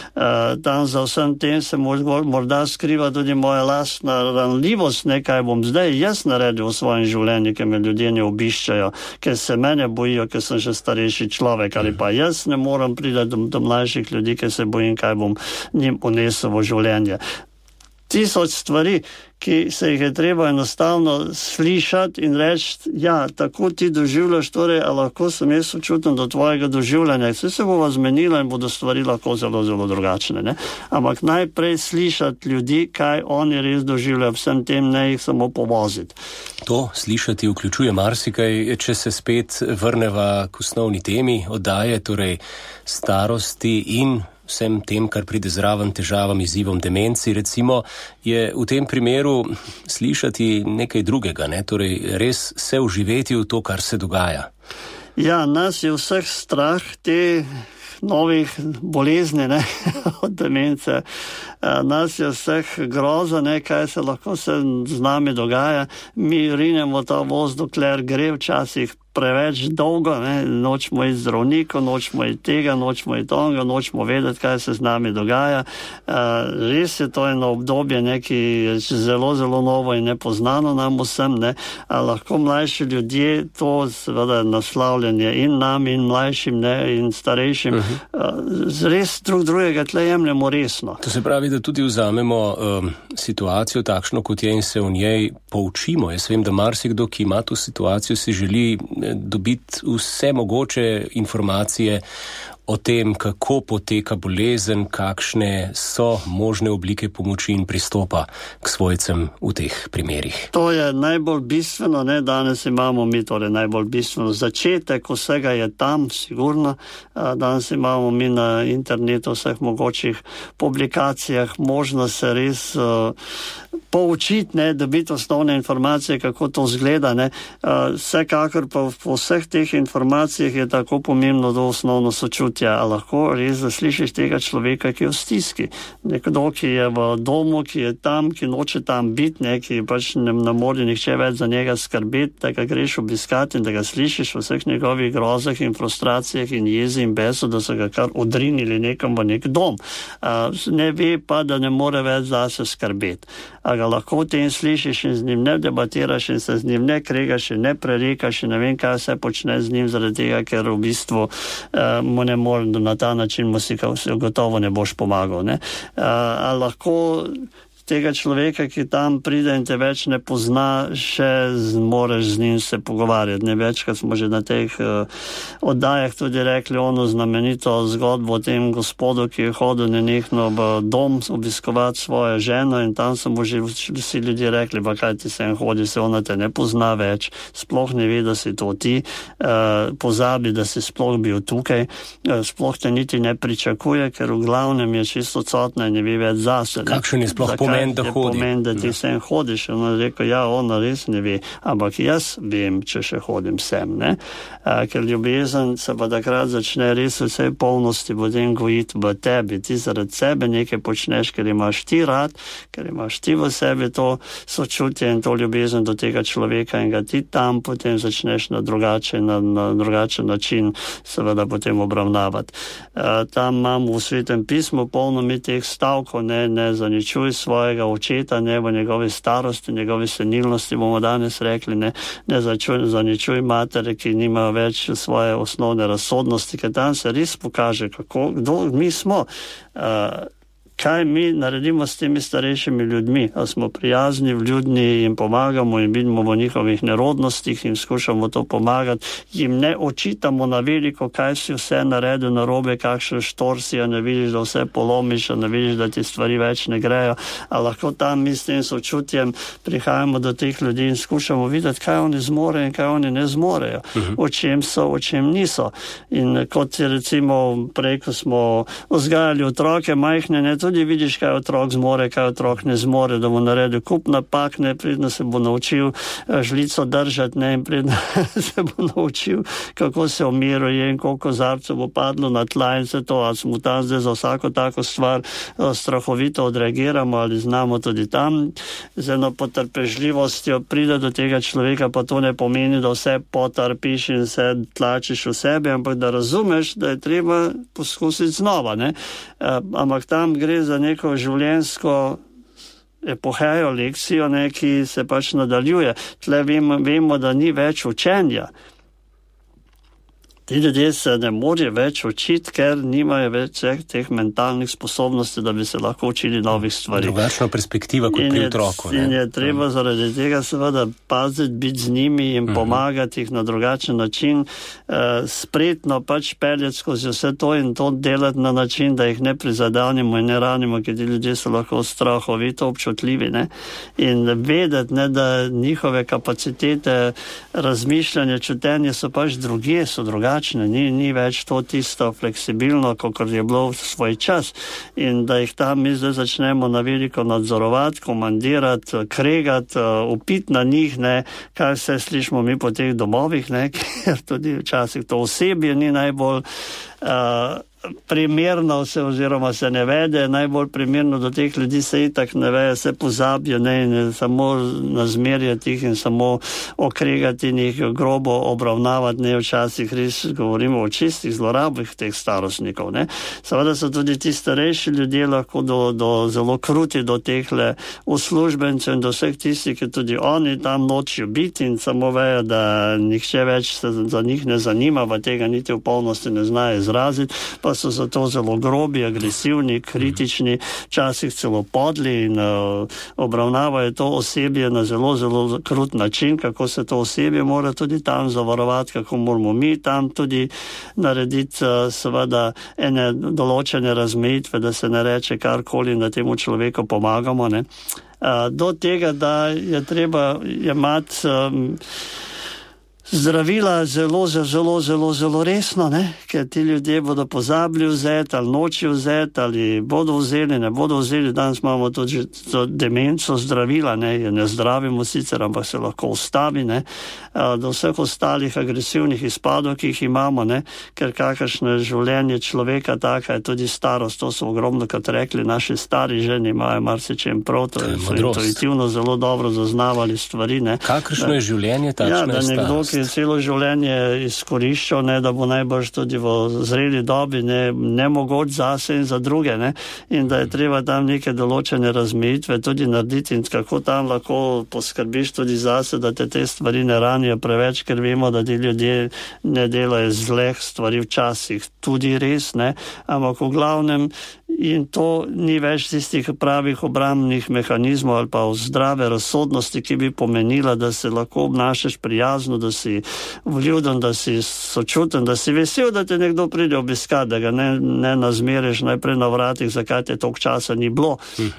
B: Tam za vsem tem se morda skriva tudi moja lastna ranljivost, kaj bom zdaj jaz naredil v svojem življenju, ker me ljudje ne obiščajo, ker se mene bojijo, ker sem že starejši človek, ali pa jaz ne moram priti do mlajših ljudi, ker se bojim, kaj bom njim unesel v življenje. 1000 stvari, ki se jih je treba enostavno slišati in reči, ja, tako ti doživljaš, torej, a lahko sem jaz sočuten do tvojega doživljanja. Vse se bova zmenila in bodo stvari lahko zelo, zelo drugačne. Ne? Ampak najprej slišati ljudi, kaj oni res doživljajo, vsem tem ne jih samo povoziti.
A: To slišati vključuje marsikaj, če se spet vrneva k osnovni temi oddaje, torej starosti in vsem tem, kar pride zraven težavam, izzivom demenci, recimo, je v tem primeru slišati nekaj drugega, ne? Torej res se vživeti v to, kar se dogaja.
B: Ja, nas je vseh strah te novih bolezni, ne, od demence. Nas je vseh groza, ne, kaj se lahko se z nami dogaja. Mi rinemo ta voz, dokler gre, včasih preveč dolgo, ne, nočemo iti zdravniku, nočemo iti tega, nočemo iti onega, nočemo vedeti, kaj se z nami dogaja. Res je to eno obdobje, ne, ki je zelo, zelo novo in nepoznano nam vsem, ne, a lahko mlajši ljudje to seveda naslavljanje in nam in mlajšim, ne, in starejšim, res drugega tle jemljemo resno.
A: To se pravi, da tudi vzamemo situacijo takšno, kot je in se v njej poučimo. Jaz vem, da marsikdo, ki ima to situacijo, si želi dobiti vse mogoče informacije o tem, kako poteka bolezen, kakšne so možne oblike pomoči in pristopa k svojcem v teh primerih.
B: To je najbolj bistveno, ne, danes imamo mi torej najbolj bistveno začetek, vsega je tam, sigurno, danes imamo mi na internetu vseh mogočih publikacijah, možno se res poučiti, ne, dobiti osnovne informacije, kako to zgleda, ne. Vsekakor pa po vseh teh informacijah je tako pomembno do osnovno sočutja, a lahko res zaslišiš tega človeka, ki je v stiski. Nekdo, ki je v domu, ki je tam, ki noče tam biti, ne, ki pač ne more nihče več za njega skrbeti, da ga greš obiskati in da ga slišiš v vseh njegovih grozah in frustracijah in jezi in besu, da so ga kar odrinili nekam v nek dom. Ne ve pa, da ne more več zase skrbeti. A ga lahko v tem slišiš in z njim ne debatiraš in se z njim ne kregaš in ne prerekaš in ne vem, kaj se počne z njim zaradi tega, ker v bistvu mu ne more na ta način mu si gotovo ne boš pomagal. Ne? A lahko tega človeka, ki tam pride in te več ne pozna, še moreš z njim se pogovarjati. Ne večkrat smo že na teh oddajah tudi rekli ono znamenito zgodbo o tem gospodu, ki je hodil nenehno v dom obiskovati svojo ženo in tam so mu že vsi ljudje rekli, pa kaj ti sem hodi, se ona te ne pozna več, sploh ne ve, da si to ti, pozabi, da si sploh bil tukaj, sploh te niti ne pričakuje, ker v glavnem je čisto odsotna in ne ve več zase.
A: Kakšen je sploh pomen, da hodi?
B: Pomen, da ti sem hodiš. Ona rekel, ja, ona res ne ve, ampak jaz vem, če še hodim sem, ne? Ker ljubezen se pa takrat začne res vse polnosti potem gojiti v tebi. Ti zaradi sebe nekaj počneš, ker imaš ti rad, ker imaš ti v sebi to sočutje in to ljubezen do tega človeka in ga ti tam potem začneš na drugačen način seveda potem obravnavati. Tam imamo v Svetem pismu polno mi teh stavkov, ne zaničuj svojega očeta, ne v njegovi starosti, njegovi senilnosti, bomo danes rekli, ne zaničuj matere, ki nima več svoje osnovne razsodnosti, ker tam se res pokaže, kdo mi smo, kaj mi naredimo s temi starejšimi ljudmi, a smo prijazni, vljudni, jim pomagamo in vidimo v njihovih nerodnostih in skušamo to pomagati, jim ne očitamo na veliko, kaj si vse naredil narobe, kakšen štor si, a ne vidiš, da vse polomiš, a ne vidiš, da ti stvari več ne grejo, a lahko tam mi s tem sočutjem prihajamo do teh ljudi in skušamo videti, kaj oni zmorejo in kaj oni ne zmorejo, o čem so, o čem niso. In kot je recimo prej, ko smo vzgajali otroke majhne, ne, tudi vidiš, kaj otrok zmore, kaj otrok ne zmore, da bo naredil kup napak, ne, predno se bo naučil žlico držati, ne, in predno se bo naučil, kako se umiruje in koliko kozarcev bo padlo na tla in se to, ali smo tam zdaj za vsako tako stvar strahovito odreagiramo, ali znamo tudi tam z eno potrpežljivostjo pride do tega človeka, pa to ne pomeni, da vse potrpiš in se tlačiš v sebi, ampak da razumeš, da je treba poskusiti znova, ne. Ampak tam gre za neko življenjsko epohejo, lekcijo, ne, ki se pač nadaljuje. Tle vemo, da ni več učenja. Ti ljudje se ne morejo več učiti, ker nimajo več teh mentalnih sposobnosti, da bi se lahko učili novih stvari.
A: Drugačna perspektiva kot pri otroku.
B: In je treba zaradi tega seveda paziti, biti z njimi in pomagati jih na drugačen način, spretno pač peljati skozi vse to in to delati na način, da jih ne prizadanimo in ne ranimo, ker ti ljudje so lahko strahovito občutljivi, ne? In vedeti, ne, da njihove kapacitete razmišljanja, čutenja so pač drugje, so drugačne. Ni več to tisto fleksibilno, kot je bilo v svoj čas. In da jih tam mi zdaj začnemo na veliko nadzorovati, komandirati, kregati, upiti na njih, ne, kaj vse slišimo mi po teh domovih, ne, ker tudi včasih to osebje ni najbolj primerno oziroma se ne vede, najbolj primerno do teh ljudi se itak ne veje, se pozabijo, ne, in samo nazmerjati jih in samo okregati in jih grobo obravnavati, ne, včasih res govorimo o čistih zlorabih teh starostnikov, ne. Seveda so tudi ti starejši ljudje lahko do zelo kruti do tehle uslužbencev in do vseh tistih, ki tudi oni tam nočijo biti in samo vejo, da nihče več se za njih ne zanima, pa tega niti v polnosti ne znajo izraziti, pa so zato zelo grobi, agresivni, kritični, včasih celo podli in obravnavajo to osebje na zelo, zelo krut način, kako se to osebje mora tudi tam zavarovati, kako moramo mi tam tudi narediti seveda ene določene razmejitve, da se ne reče karkoli, da temu človeku pomagamo, ne. Do tega, da je treba jemati zdravila zelo resno, ne? Ker ti ljudje bodo pozabili vzeti, ali nočijo vzeti, ali bodo vzeli, ne bodo vzeli. Danes imamo tudi demenco zdravila, ne zdravimo sicer, ampak se lahko ustavi, ne? Do vseh ostalih agresivnih izpadov, ki jih imamo, ne? Ker kakršno je življenje človeka, taka je tudi starost. To so ogromno, kot rekli, naši stari ženi imajo marsičem prav, to so intuitivno zelo dobro zaznavali stvari, ne?
A: Kakršno je življenje, takšna je starost.
B: Celo življenje izkoriščal, ne, da bo najbrž tudi v zreli dobi ne mogoč zase in za druge, ne, in da je treba tam neke določene razmejitve tudi narediti in kako tam lahko poskrbiš tudi zase, da te stvari ne ranijo preveč, ker vemo, da ti ljudje ne delajo zleh stvari včasih, tudi res, ne, ampak v glavnem in to ni več tistih pravih obrambnih mehanizmov ali pa zdrave razsodnosti, ki bi pomenila, da se lahko obnašaš prijazno, da si vljuden, da si sočuten, da si vesel, da te nekdo pride obiskat, da ga ne nazmereš najprej na vratih, zakaj te toliko časa ni bilo.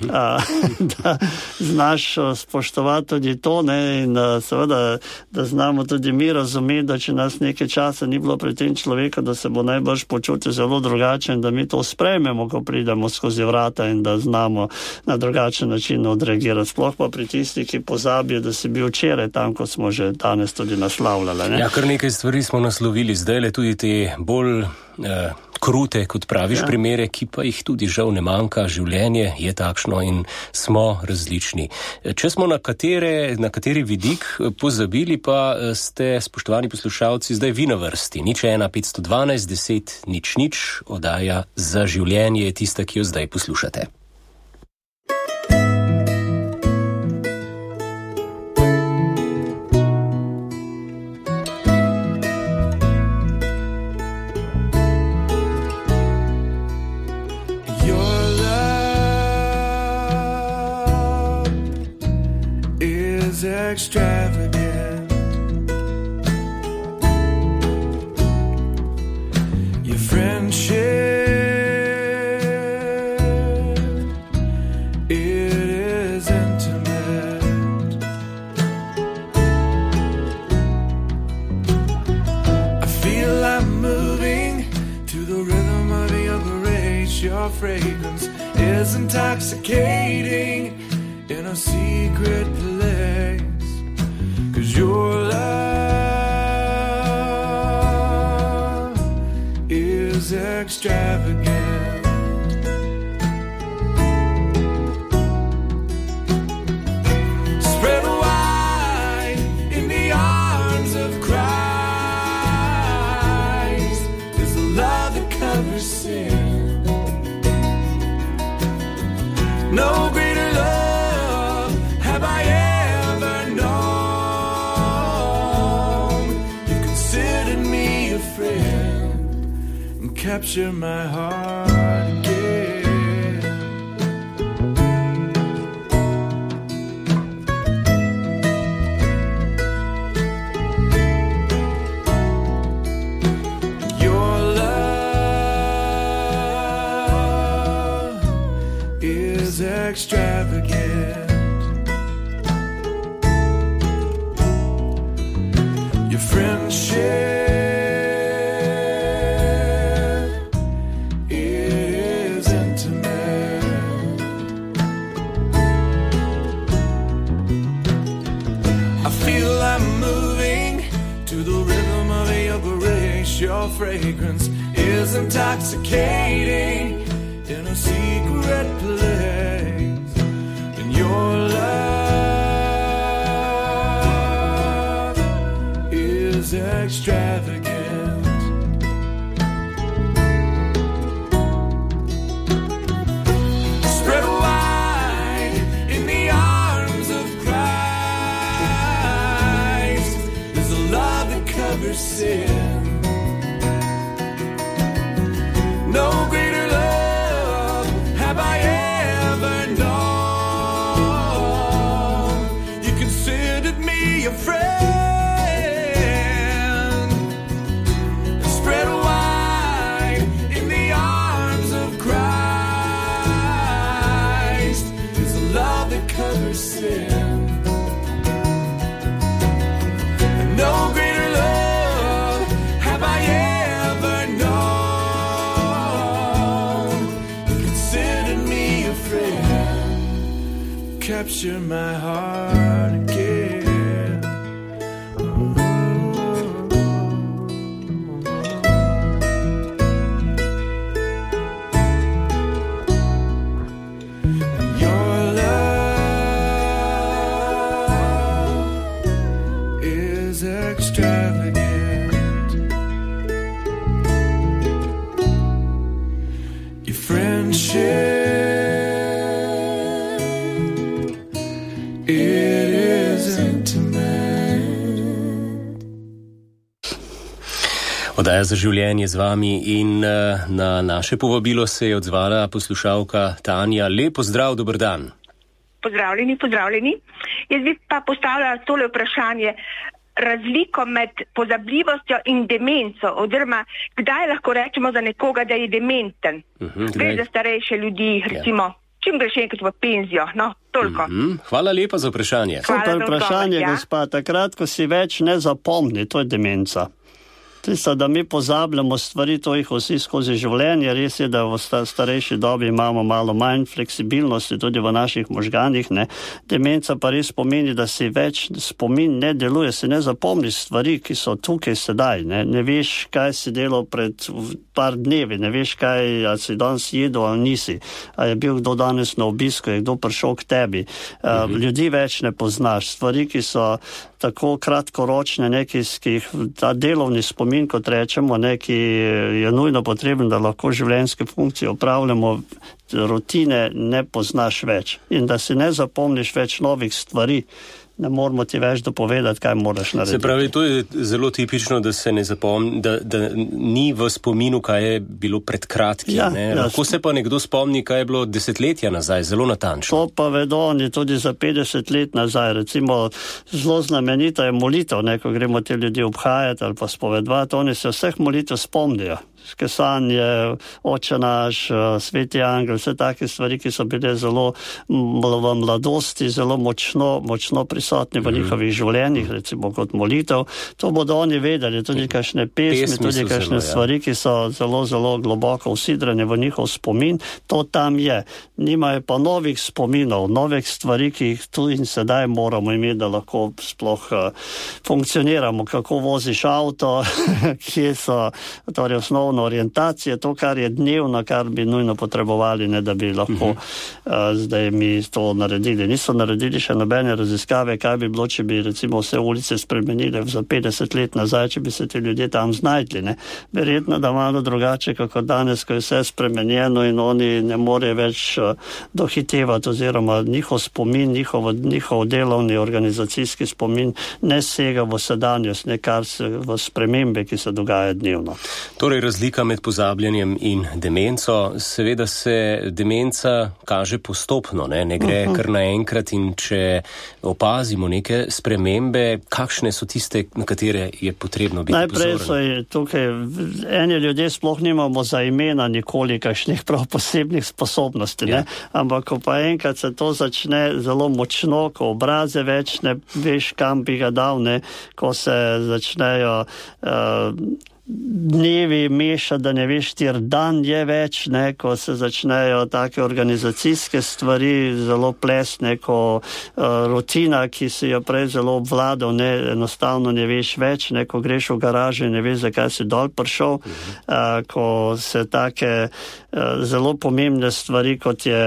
B: Da znaš spoštovati tudi to, ne, in seveda, da znamo tudi mi razumeti, da če nas nekaj časa ni bilo pri tem človeku, da se bo najbrž počutil zelo drugačen, da mi to sprejmemo, ko pridemo skozi vrata in da znamo na drugačen način odreagirati. Sploh pa pri tistih, ki pozabijo, da si bil včeraj tam, kot smo že danes tudi naslavljali. Ne?
A: Ja, kar nekaj stvari smo naslovili zdaj, tudi te bolj krute, kot praviš, primere, ki pa jih tudi žal ne manjka. Življenje je takšno in smo različni. Če smo na kateri vidik pozabili, pa ste, spoštovani poslušalci, zdaj vi na vrsti. 01 512 10 00, oddaja Za življenje je tista, ki jo zdaj poslušate.
D: Your love is extravagant. Your friendship, your fragrance is intoxicating in a secret place. 'Cause your love is extravagant. Spread wide in the arms of Christ is the love that covers sin. No greater love have I ever known. You considered me a friend and captured my heart again. Your love is extravagant. Your friendship is intimate. I feel I'm moving to the rhythm of your grace. Your fragrance is intoxicating in a secret place. And your love is extravagant. Spread wide in the arms of Christ is a love that covers sin. No greater love have I ever known. You considered me a friend. Spread wide in the arms of Christ is a love that covers sin. And no greater love have I ever known. You considered me a friend, capture my heart again. Your love is extravagant. Your friendship, it is intimate.
A: Oddaja Za življenje z vami in na naše povabilo se je odzvala poslušalka Tanja. Lep pozdrav, dober dan.
E: Pozdravljeni, pozdravljeni. Jaz bi pa postavljala tole vprašanje. Razliko med pozabljivostjo in demenco, oziroma kdaj lahko rečemo za nekoga, da je dementen. Gre za starejše ljudi, recimo, čim greš enkrat v penzijo, no, toliko.
A: Hvala lepa za vprašanje.
B: Super vprašanje, gospa. Takrat, ko si več ne zapomni, to je demenca. Tisto, da mi pozabljamo stvari, to jih vsi skozi življenje. Res je, da v starejši dobi imamo malo manj fleksibilnosti tudi v naših možganih. Ne. Demenca pa res pomeni, da si več spomin ne deluje, si ne zapomni stvari, ki so tukaj sedaj. Ne veš, kaj si delal pred par dnevi, ne veš, kaj, ali si danes jedel ali nisi, ali je bil kdo danes na obisku, je kdo prišel k tebi. Ljudi več ne poznaš. Stvari, ki so tako kratkoročne, neki, ki jih ta delovni spomin, kot rečemo, neki je nujno potreben, da lahko življenjske funkcije opravljamo, rutine ne poznaš več. In da si ne zapomniš več novih stvari, ne moramo ti več dopovedati, kaj moraš narediti.
A: Se pravi, to je zelo tipično, da se ne zapomni, da ni v spominu, kaj je bilo pred kratkim. Lahko se pa nekdo spomni, kaj je bilo desetletja nazaj, zelo natančno.
B: To pa vedo oni tudi za 50 let nazaj. Recimo, zelo znamenita je molitev, ko gremo te ljudi obhajati ali pa spovedovati, oni se vseh molitev spomnijo. Skesanje, Oče naš, Sveti angel, vse take stvari, ki so bile zelo v mladosti, zelo močno prisotni v njihovih življenjih, recimo kot molitev. To bodo oni vedeli, tudi kakšne pesmi, tudi kakšne stvari, ki so zelo globoko usidrane v njihov spomin. To tam je. Nimajo pa novih spominov, novih stvari, ki jih tu in sedaj moramo imeti, da lahko sploh funkcioniramo. Kako voziš avto, kje so, torej osnovno orientacije, to, kar je dnevno, kar bi nujno potrebovali, ne da bi lahko zdaj mi to naredili. Niso naredili še nobene raziskave, kaj bi bilo, če bi recimo vse ulice spremenili za 50 let nazaj, če bi se ti ljudje tam znajdli. Verjetno, da malo drugače, kako danes, ko je vse spremenjeno in oni ne morejo več dohitevati, oziroma njihov spomin, njihov delovni organizacijski spomin ne sega v sedanjost, ne kar se v spremembe, ki se dogaja dnevno.
A: Torej, razlika med pozabljanjem in demenco. Seveda se demenca kaže postopno, ne gre kar naenkrat, in če opazimo neke spremembe, kakšne so tiste, na katere je potrebno biti pozoren?
B: Najprej so tukaj, eni ljudje sploh nimamo za imena nikoli kakšnih prav posebnih sposobnosti, ampak ko pa enkrat se to začne zelo močno, ko obraze več ne veš, kam bi ga dal, ko se začnejo dnevi meša, da ne veš, kjer dan je več, ko se začnejo take organizacijske stvari zelo plesne, ko rutina, ki si jo prej zelo obvladal, enostavno ne veš več, ko greš v garažo in ne veš, zakaj si dol prišel, ko se take zelo pomembne stvari, kot je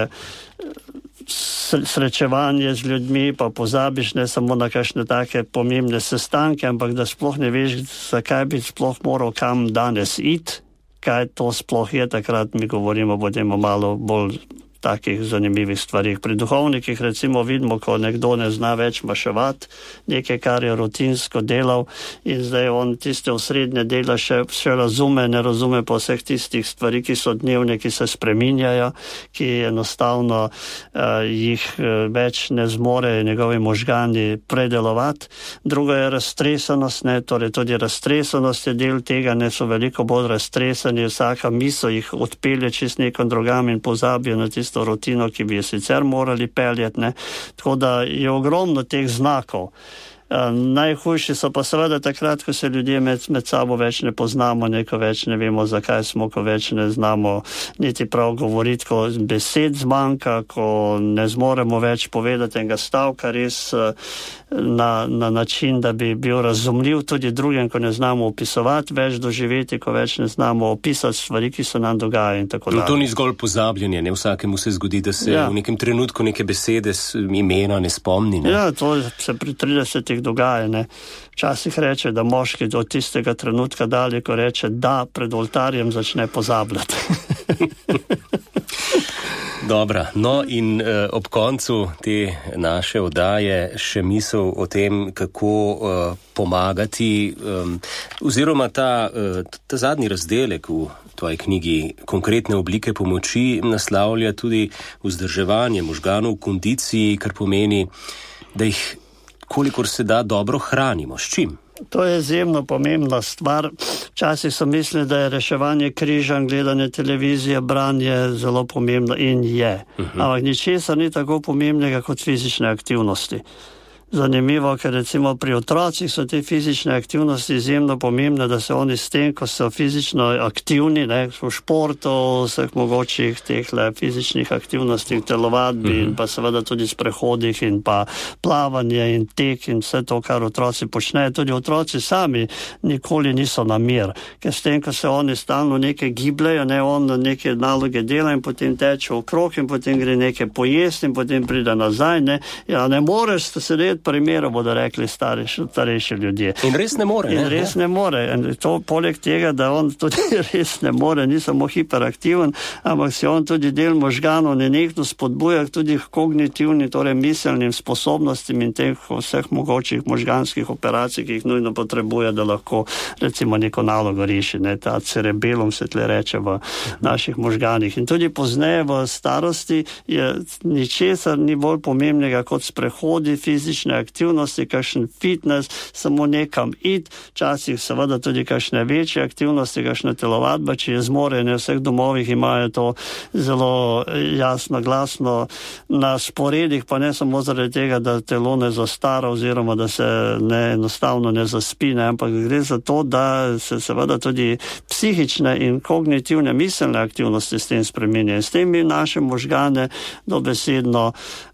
B: srečevanje z ljudmi, pa pozabiš ne samo na kakšne take pomembne sestanke, ampak da sploh ne veš, zakaj bi sploh moral kam danes iti, kaj to sploh je, takrat mi govorimo potem o malo bolj takih zanimivih stvarih. Pri duhovnikih recimo vidimo, ko nekdo ne zna več maševati, nekaj, kar je rutinsko delal, in zdaj on tiste osrednje dela še razume, ne razume pa vseh tistih stvari, ki so dnevne, ki se spreminjajo, ki enostavno jih več ne zmore njegovi možgani predelovati. Drugo je raztresenost, torej tudi raztresenost je del tega, so veliko bolj raztresani, vsaka misel jih odpelje čist nekom drugam in pozabijo na tisto rutino, ki bi jo sicer morali peljati. Tako da je ogromno teh znakov. Najhujši so pa seveda takrat, ko se ljudje med sabo več ne poznamo, ko več ne vemo, zakaj smo, ko več ne znamo niti prav govoriti, ko besed zmanjka, ko ne zmoremo več povedati enega stavka res na način, da bi bil razumljiv tudi drugim, ko ne znamo opisovati več doživeti, ko več ne znamo opisati stvari, ki se nam dogajajo in tako dalje.
A: To ni zgolj pozabljanje, vsakemu se zgodi, da se v nekem trenutku neke besede, imena ne spomni.
B: Ja, to se pri 30 dogaja. Včasih reče, da moški do tistega trenutka dalje, ko reče da, pred oltarjem začne pozabljati.
A: Dobra, in ob koncu te naše oddaje še misel o tem, kako pomagati, oziroma ta zadnji razdelek v tvoji knjigi Konkretne oblike pomoči naslavlja tudi vzdrževanje možganov v kondiciji, kar pomeni, da jih kolikor se da dobro hranimo. S čim?
B: To je izjemno pomembna stvar. Včasih so mislili, da je reševanje križanj, gledanje televizije, branje zelo pomembno in je. Ampak ničesar ni tako pomembnega kot fizične aktivnosti. Zanimivo, ker recimo pri otrocih so te fizične aktivnosti izjemno pomembne, da se oni s tem, ko so fizično aktivni, v športu, vseh mogočih teh fizičnih aktivnostih, telovadbi in pa seveda tudi sprehodih in pa plavanje in tek in vse to, kar otroci počnejo. Tudi otroci sami nikoli niso na mir, ker s tem, ko se oni stalno nekaj gibljajo, on neke naloge dela in potem teče okrog in potem gre nekaj pojesti in potem pride nazaj. Ne moreš sedeti 90 primerov bodo rekli starejši ljudje.
A: In res ne more.
B: In res ne more. In to poleg tega, da on tudi res ne more, ni samo hiperaktiven, ampak se on tudi del možganov nenehno spodbuja tudi k kognitivnim, torej miselnim sposobnostim in teh vseh mogočih možganskih operacij, ki jih nujno potrebuje, da lahko recimo neko nalogo reši. Ta cerebellum se tle reče v naših možganih. In tudi pozneje v starosti je ničesar ni bolj pomembnega kot sprehodi, fizične aktivnosti, kakšen fitness, samo nekam iti, včasih seveda tudi kakšne večje aktivnosti, kakšna telovadba, če je zmorjen, v vseh domovih imajo to zelo jasno, glasno na sporedih, pa ne samo zaradi tega, da telo ne zastara oziroma da se enostavno ne zaspi, ampak gre za to, da se seveda tudi psihične in kognitivne miselne aktivnosti s tem spreminjajo. S tem mi naše možgane dobesedno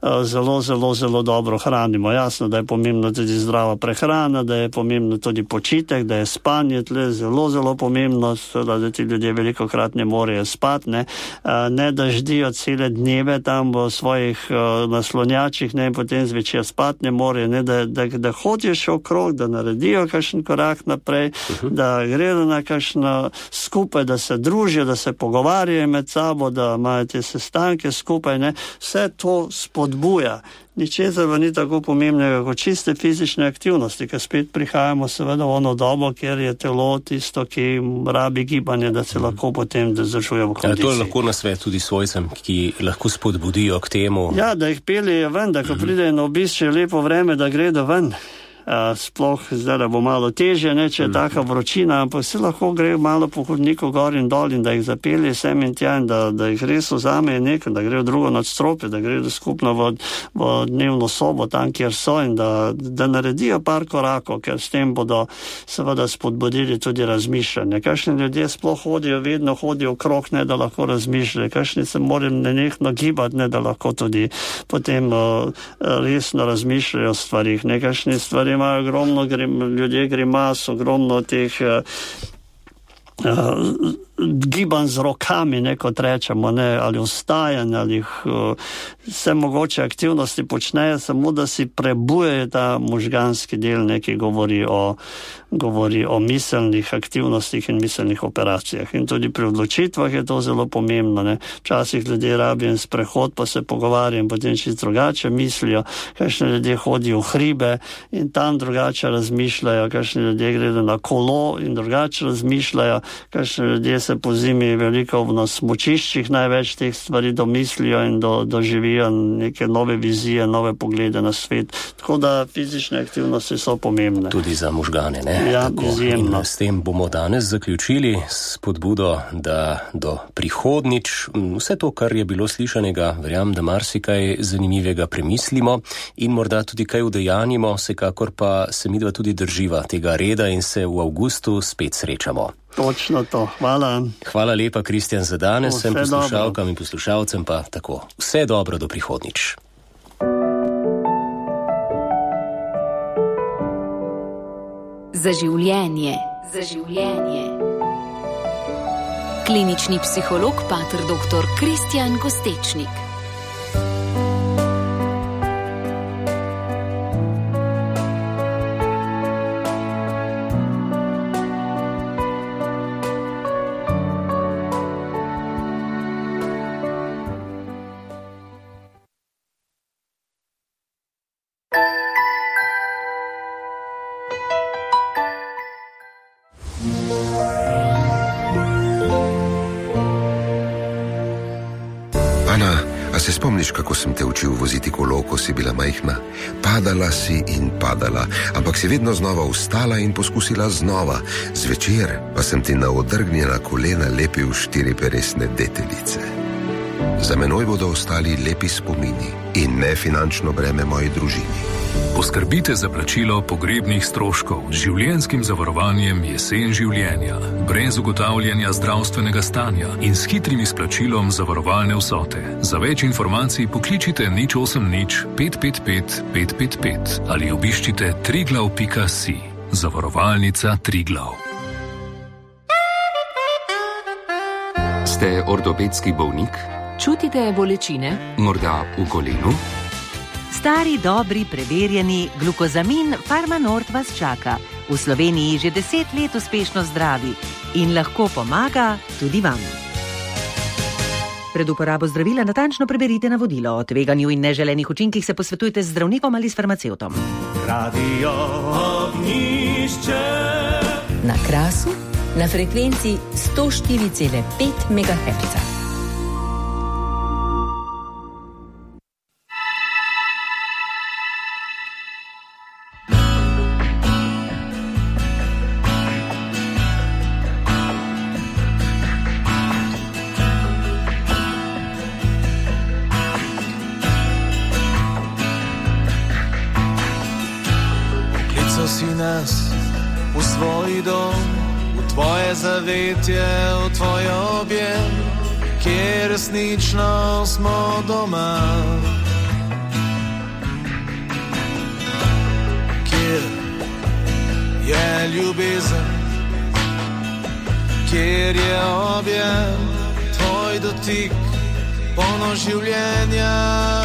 B: zelo dobro hranimo. Jasno, da je pomembno tudi zdrava prehrana, da je pomembno tudi počitek, da je spanje tle zelo pomembno, da ti ljudje velikokrat ne morejo spati, ne da ždijo cele dneve tam v svojih naslonjačih, in potem zvečer spati ne morejo, da hodijo še okrog, da naredijo kakšen korak naprej, da gredo na kakšno skupaj, da se družijo, da se pogovarjajo med sabo, da imajo te sestanke skupaj, vse to spodbuja. Ničesar pa ni tako pomembnega kot čiste fizične aktivnosti, ker spet prihajamo seveda v ono dobo, kjer je telo tisto, ki rabi gibanje, da se lahko potem vzdržuje v kondiciji.
A: To je lahko nasvet tudi svojcem, ki lahko spodbudijo k temu.
B: Ja, da jih peljejo ven, da ko pridejo na obisk, je lepo vreme, da gredo ven. Sploh zdaj, da bo malo težje, če je taka vročina, ampak se lahko gre malo po hodniku gor in dol in da jih zapelje sem in tja in da jih res vzame nekaj, da grejo drugo nadstropje, da grejo skupno v dnevno sobo tam, kjer so in da naredijo par korakov, ker s tem bodo seveda spodbudili tudi razmišljanje. Kakšni ljudje sploh vedno hodijo okrog, da lahko razmišljajo, kakšni se morajo nenehno gibati, da lahko tudi potem resno razmišljajo o stvarih. Kakšni stvari imajo ogromno ljudje grimas, ogromno teh gibanj z rokami, kot rečemo, ali vstajanje, ali vse mogoče aktivnosti počnejo, samo da si prebujejo ta možganski del, ki govori o miselnih aktivnostih in miselnih operacijah. In tudi pri odločitvah je to zelo pomembno. Včasih ljudje rabijo sprehod, pa se pogovarjajo in potem čisto drugače mislijo. Kakšni ljudje hodijo v hribe in tam drugače razmišljajo, kakšni ljudje gredo na kolo in drugače razmišljajo, kakšni ljudje se po zimi veliko na smučiščih največ teh stvari domislijo in doživijo neke nove vizije, nove poglede na svet. Tako da fizične aktivnosti so pomembne.
A: Tudi za možgane,
B: Ja, izjemno.
A: In s tem bomo danes zaključili s spodbudo, da do prihodnič vse to, kar je bilo slišanega, verjamem, da marsikaj zanimivega premislimo in morda tudi kaj udejanjimo, vsekakor pa se midva tudi drživa tega reda in se v avgustu spet srečamo.
B: Točno to. Hvala.
A: Hvala lepa, Kristjan, za danes. Vsem poslušalkam in poslušalcem pa tako. Vse dobro do prihodnič.
F: Za življenje. Klinični psiholog pater dr. Kristjan Kostečnik.
G: Se spomniš, kako sem te učil voziti kolo, ko si bila majhna? Padala si in padala, ampak si vedno znova vstala in poskusila znova. Zvečer pa sem ti na odrgnjena kolena lepil 4-peresne deteljice. Za menoj bodo ostali lepi spomini in ne finančno breme moji družini.
H: Poskrbite za plačilo pogrebnih stroškov z življenjskim zavarovanjem Jesen življenja, brez ugotavljanja zdravstvenega stanja in s hitrim izplačilom zavarovalne vsote. Za več informacij pokličite 080 555 555 ali obiščite triglav.si. Zavarovalnica Triglav.
I: Ste ortopedski bolnik?
F: Čutite bolečine?
I: Morda v kolenu? Stari, dobri, preverjeni glukozamin Farmanord vas čaka. V Sloveniji že 10 let uspešno zdravi in lahko pomaga tudi vam. Pred uporabo zdravila natančno preberite navodilo. O tveganju in neželenih učinkih se posvetujte z zdravnikom ali s farmacevtom.
D: Radio Ognjišče.
J: Na Krasu, na frekvenci 104,5 MHz.
D: V svoj dom, v tvoje zavetje, v tvoj objem, kjer resnično smo doma. Kjer je ljubezen, kjer je objem, tvoj dotik, polno življenja.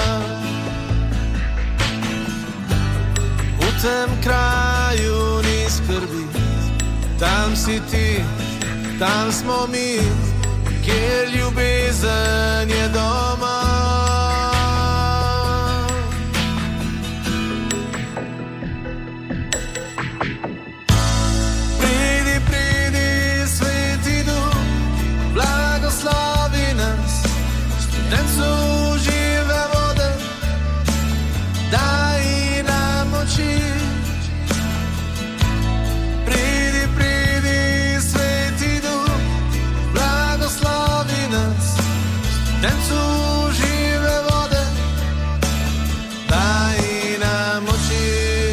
D: V tem kraju ni skrbi, tam si ti, tam smo mi, kjer ljubezen je doma. Pridi, pridi, sveti duh, blagoslovi nas, studencu žive vode, daj nam moči. Dencu žive vode, daj nam moči.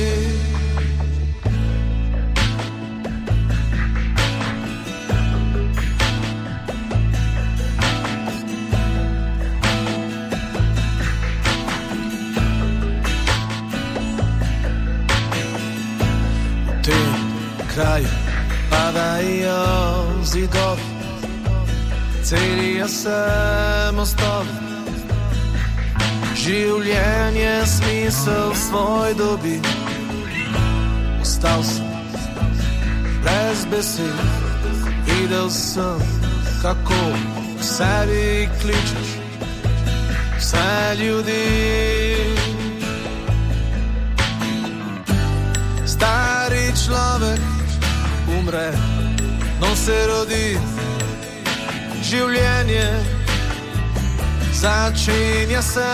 D: V tem kraju padajo zidovi, celijo se mostovi, življenje smisel svoj dobi. Ostal sem brez besed, videl sem, kako v sebi kličeš vse ljudi. Stari človek umre, nov se rodi, življenje začenja se.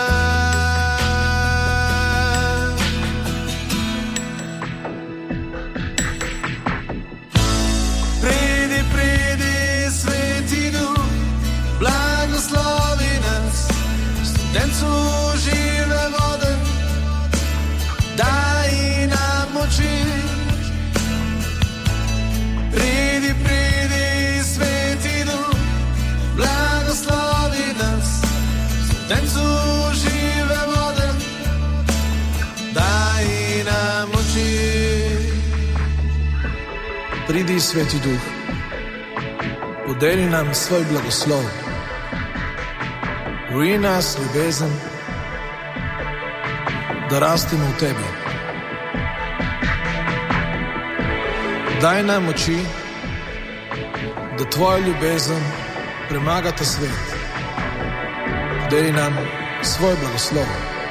D: Pridi, pridi, sveti duh, blagoslovi nas, studencu žive vode, daj nam moči. Pridi, pridi, sveti duh, blagoslovi nas, studencu žive vode, daj nam moči. Pridi, sveti duh, podeli nam svoj blagoslov, goji nas ljubezen, da rastemo v tebi. Daj nam moči, da tvoja ljubezen premaga ta svet. Daj nam svoj blagoslov.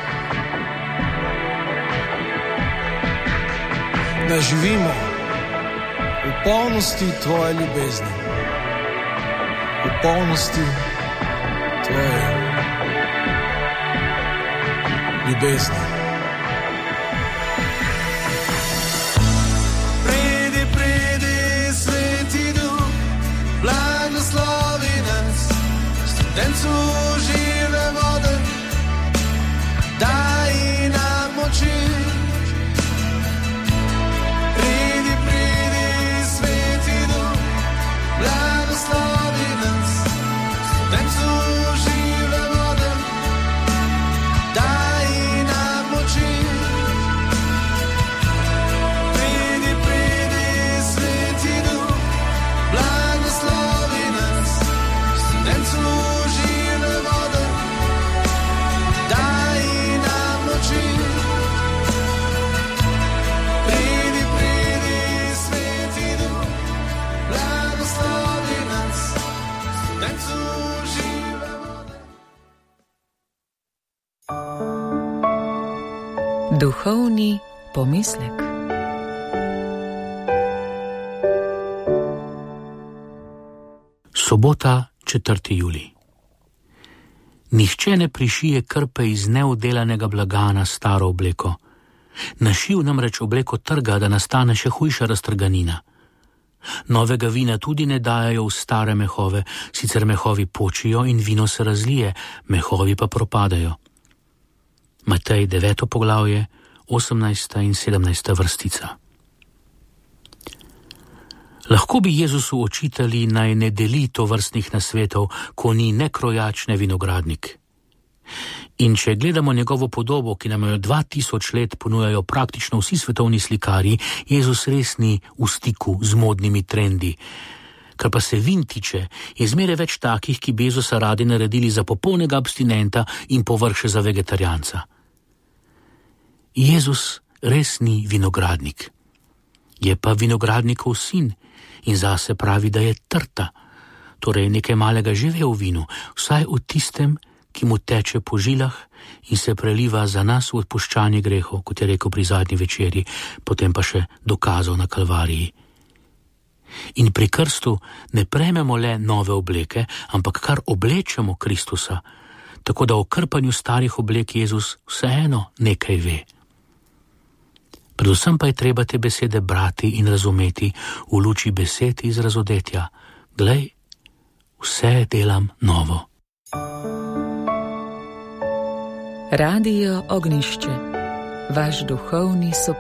D: Da živimo v polnosti tvoje ljubezni, v polnosti tvoje ljubezni. Pridi, pridi, sveti duh, blagoslovi nas, studencu žive vode, daj nam moči. Pridi, pridi, sveti duh, blagoslovi nas, studencu žive vode, daj nam moči.
C: Duhovni pomislek.
K: Sobota, 4. julij. Nihče ne prišije krpe iz neudelanega blaga na staro obleko. Našiv namreč obleko trga, da nastane še hujša raztrganina. Novega vina tudi ne dajajo v stare mehove, sicer mehovi počijo in vino se razlije, mehovi pa propadajo. Matej 9. poglavje, 18. in 17. vrstica. Lahko bi Jezusu očitali, naj ne deli tovrstnih nasvetov, ko ni ne krojač, ne vinogradnik. In če gledamo njegovo podobo, ki nam jo 2000 let ponujajo praktično vsi svetovni slikarji, Jezus res ni v stiku z modnimi trendi. Kar pa se vin tiče, je zmeraj več takih, ki bi Jezusa radi naredili za popolnega abstinenta in povrh še za vegetarijanca. Jezus res ni vinogradnik. Je pa vinogradnikov sin in zase pravi, da je trta, torej nekaj malega že ve v vinu, vsaj v tistem, ki mu teče po žilah in se preliva za nas v odpuščanje grehov, kot je rekel pri zadnji večerji, potem pa še dokazal na Kalvariji. In pri krstu ne prejmemo le nove obleke, ampak kar oblečemo Kristusa, tako da o krpanju starih oblek Jezus vseeno nekaj ve. Predvsem pa je treba te besede brati in razumeti v luči besed iz razodetja. Glej, vse delam novo.
C: Radio Ognjišče, vaš duhovni sopotnik.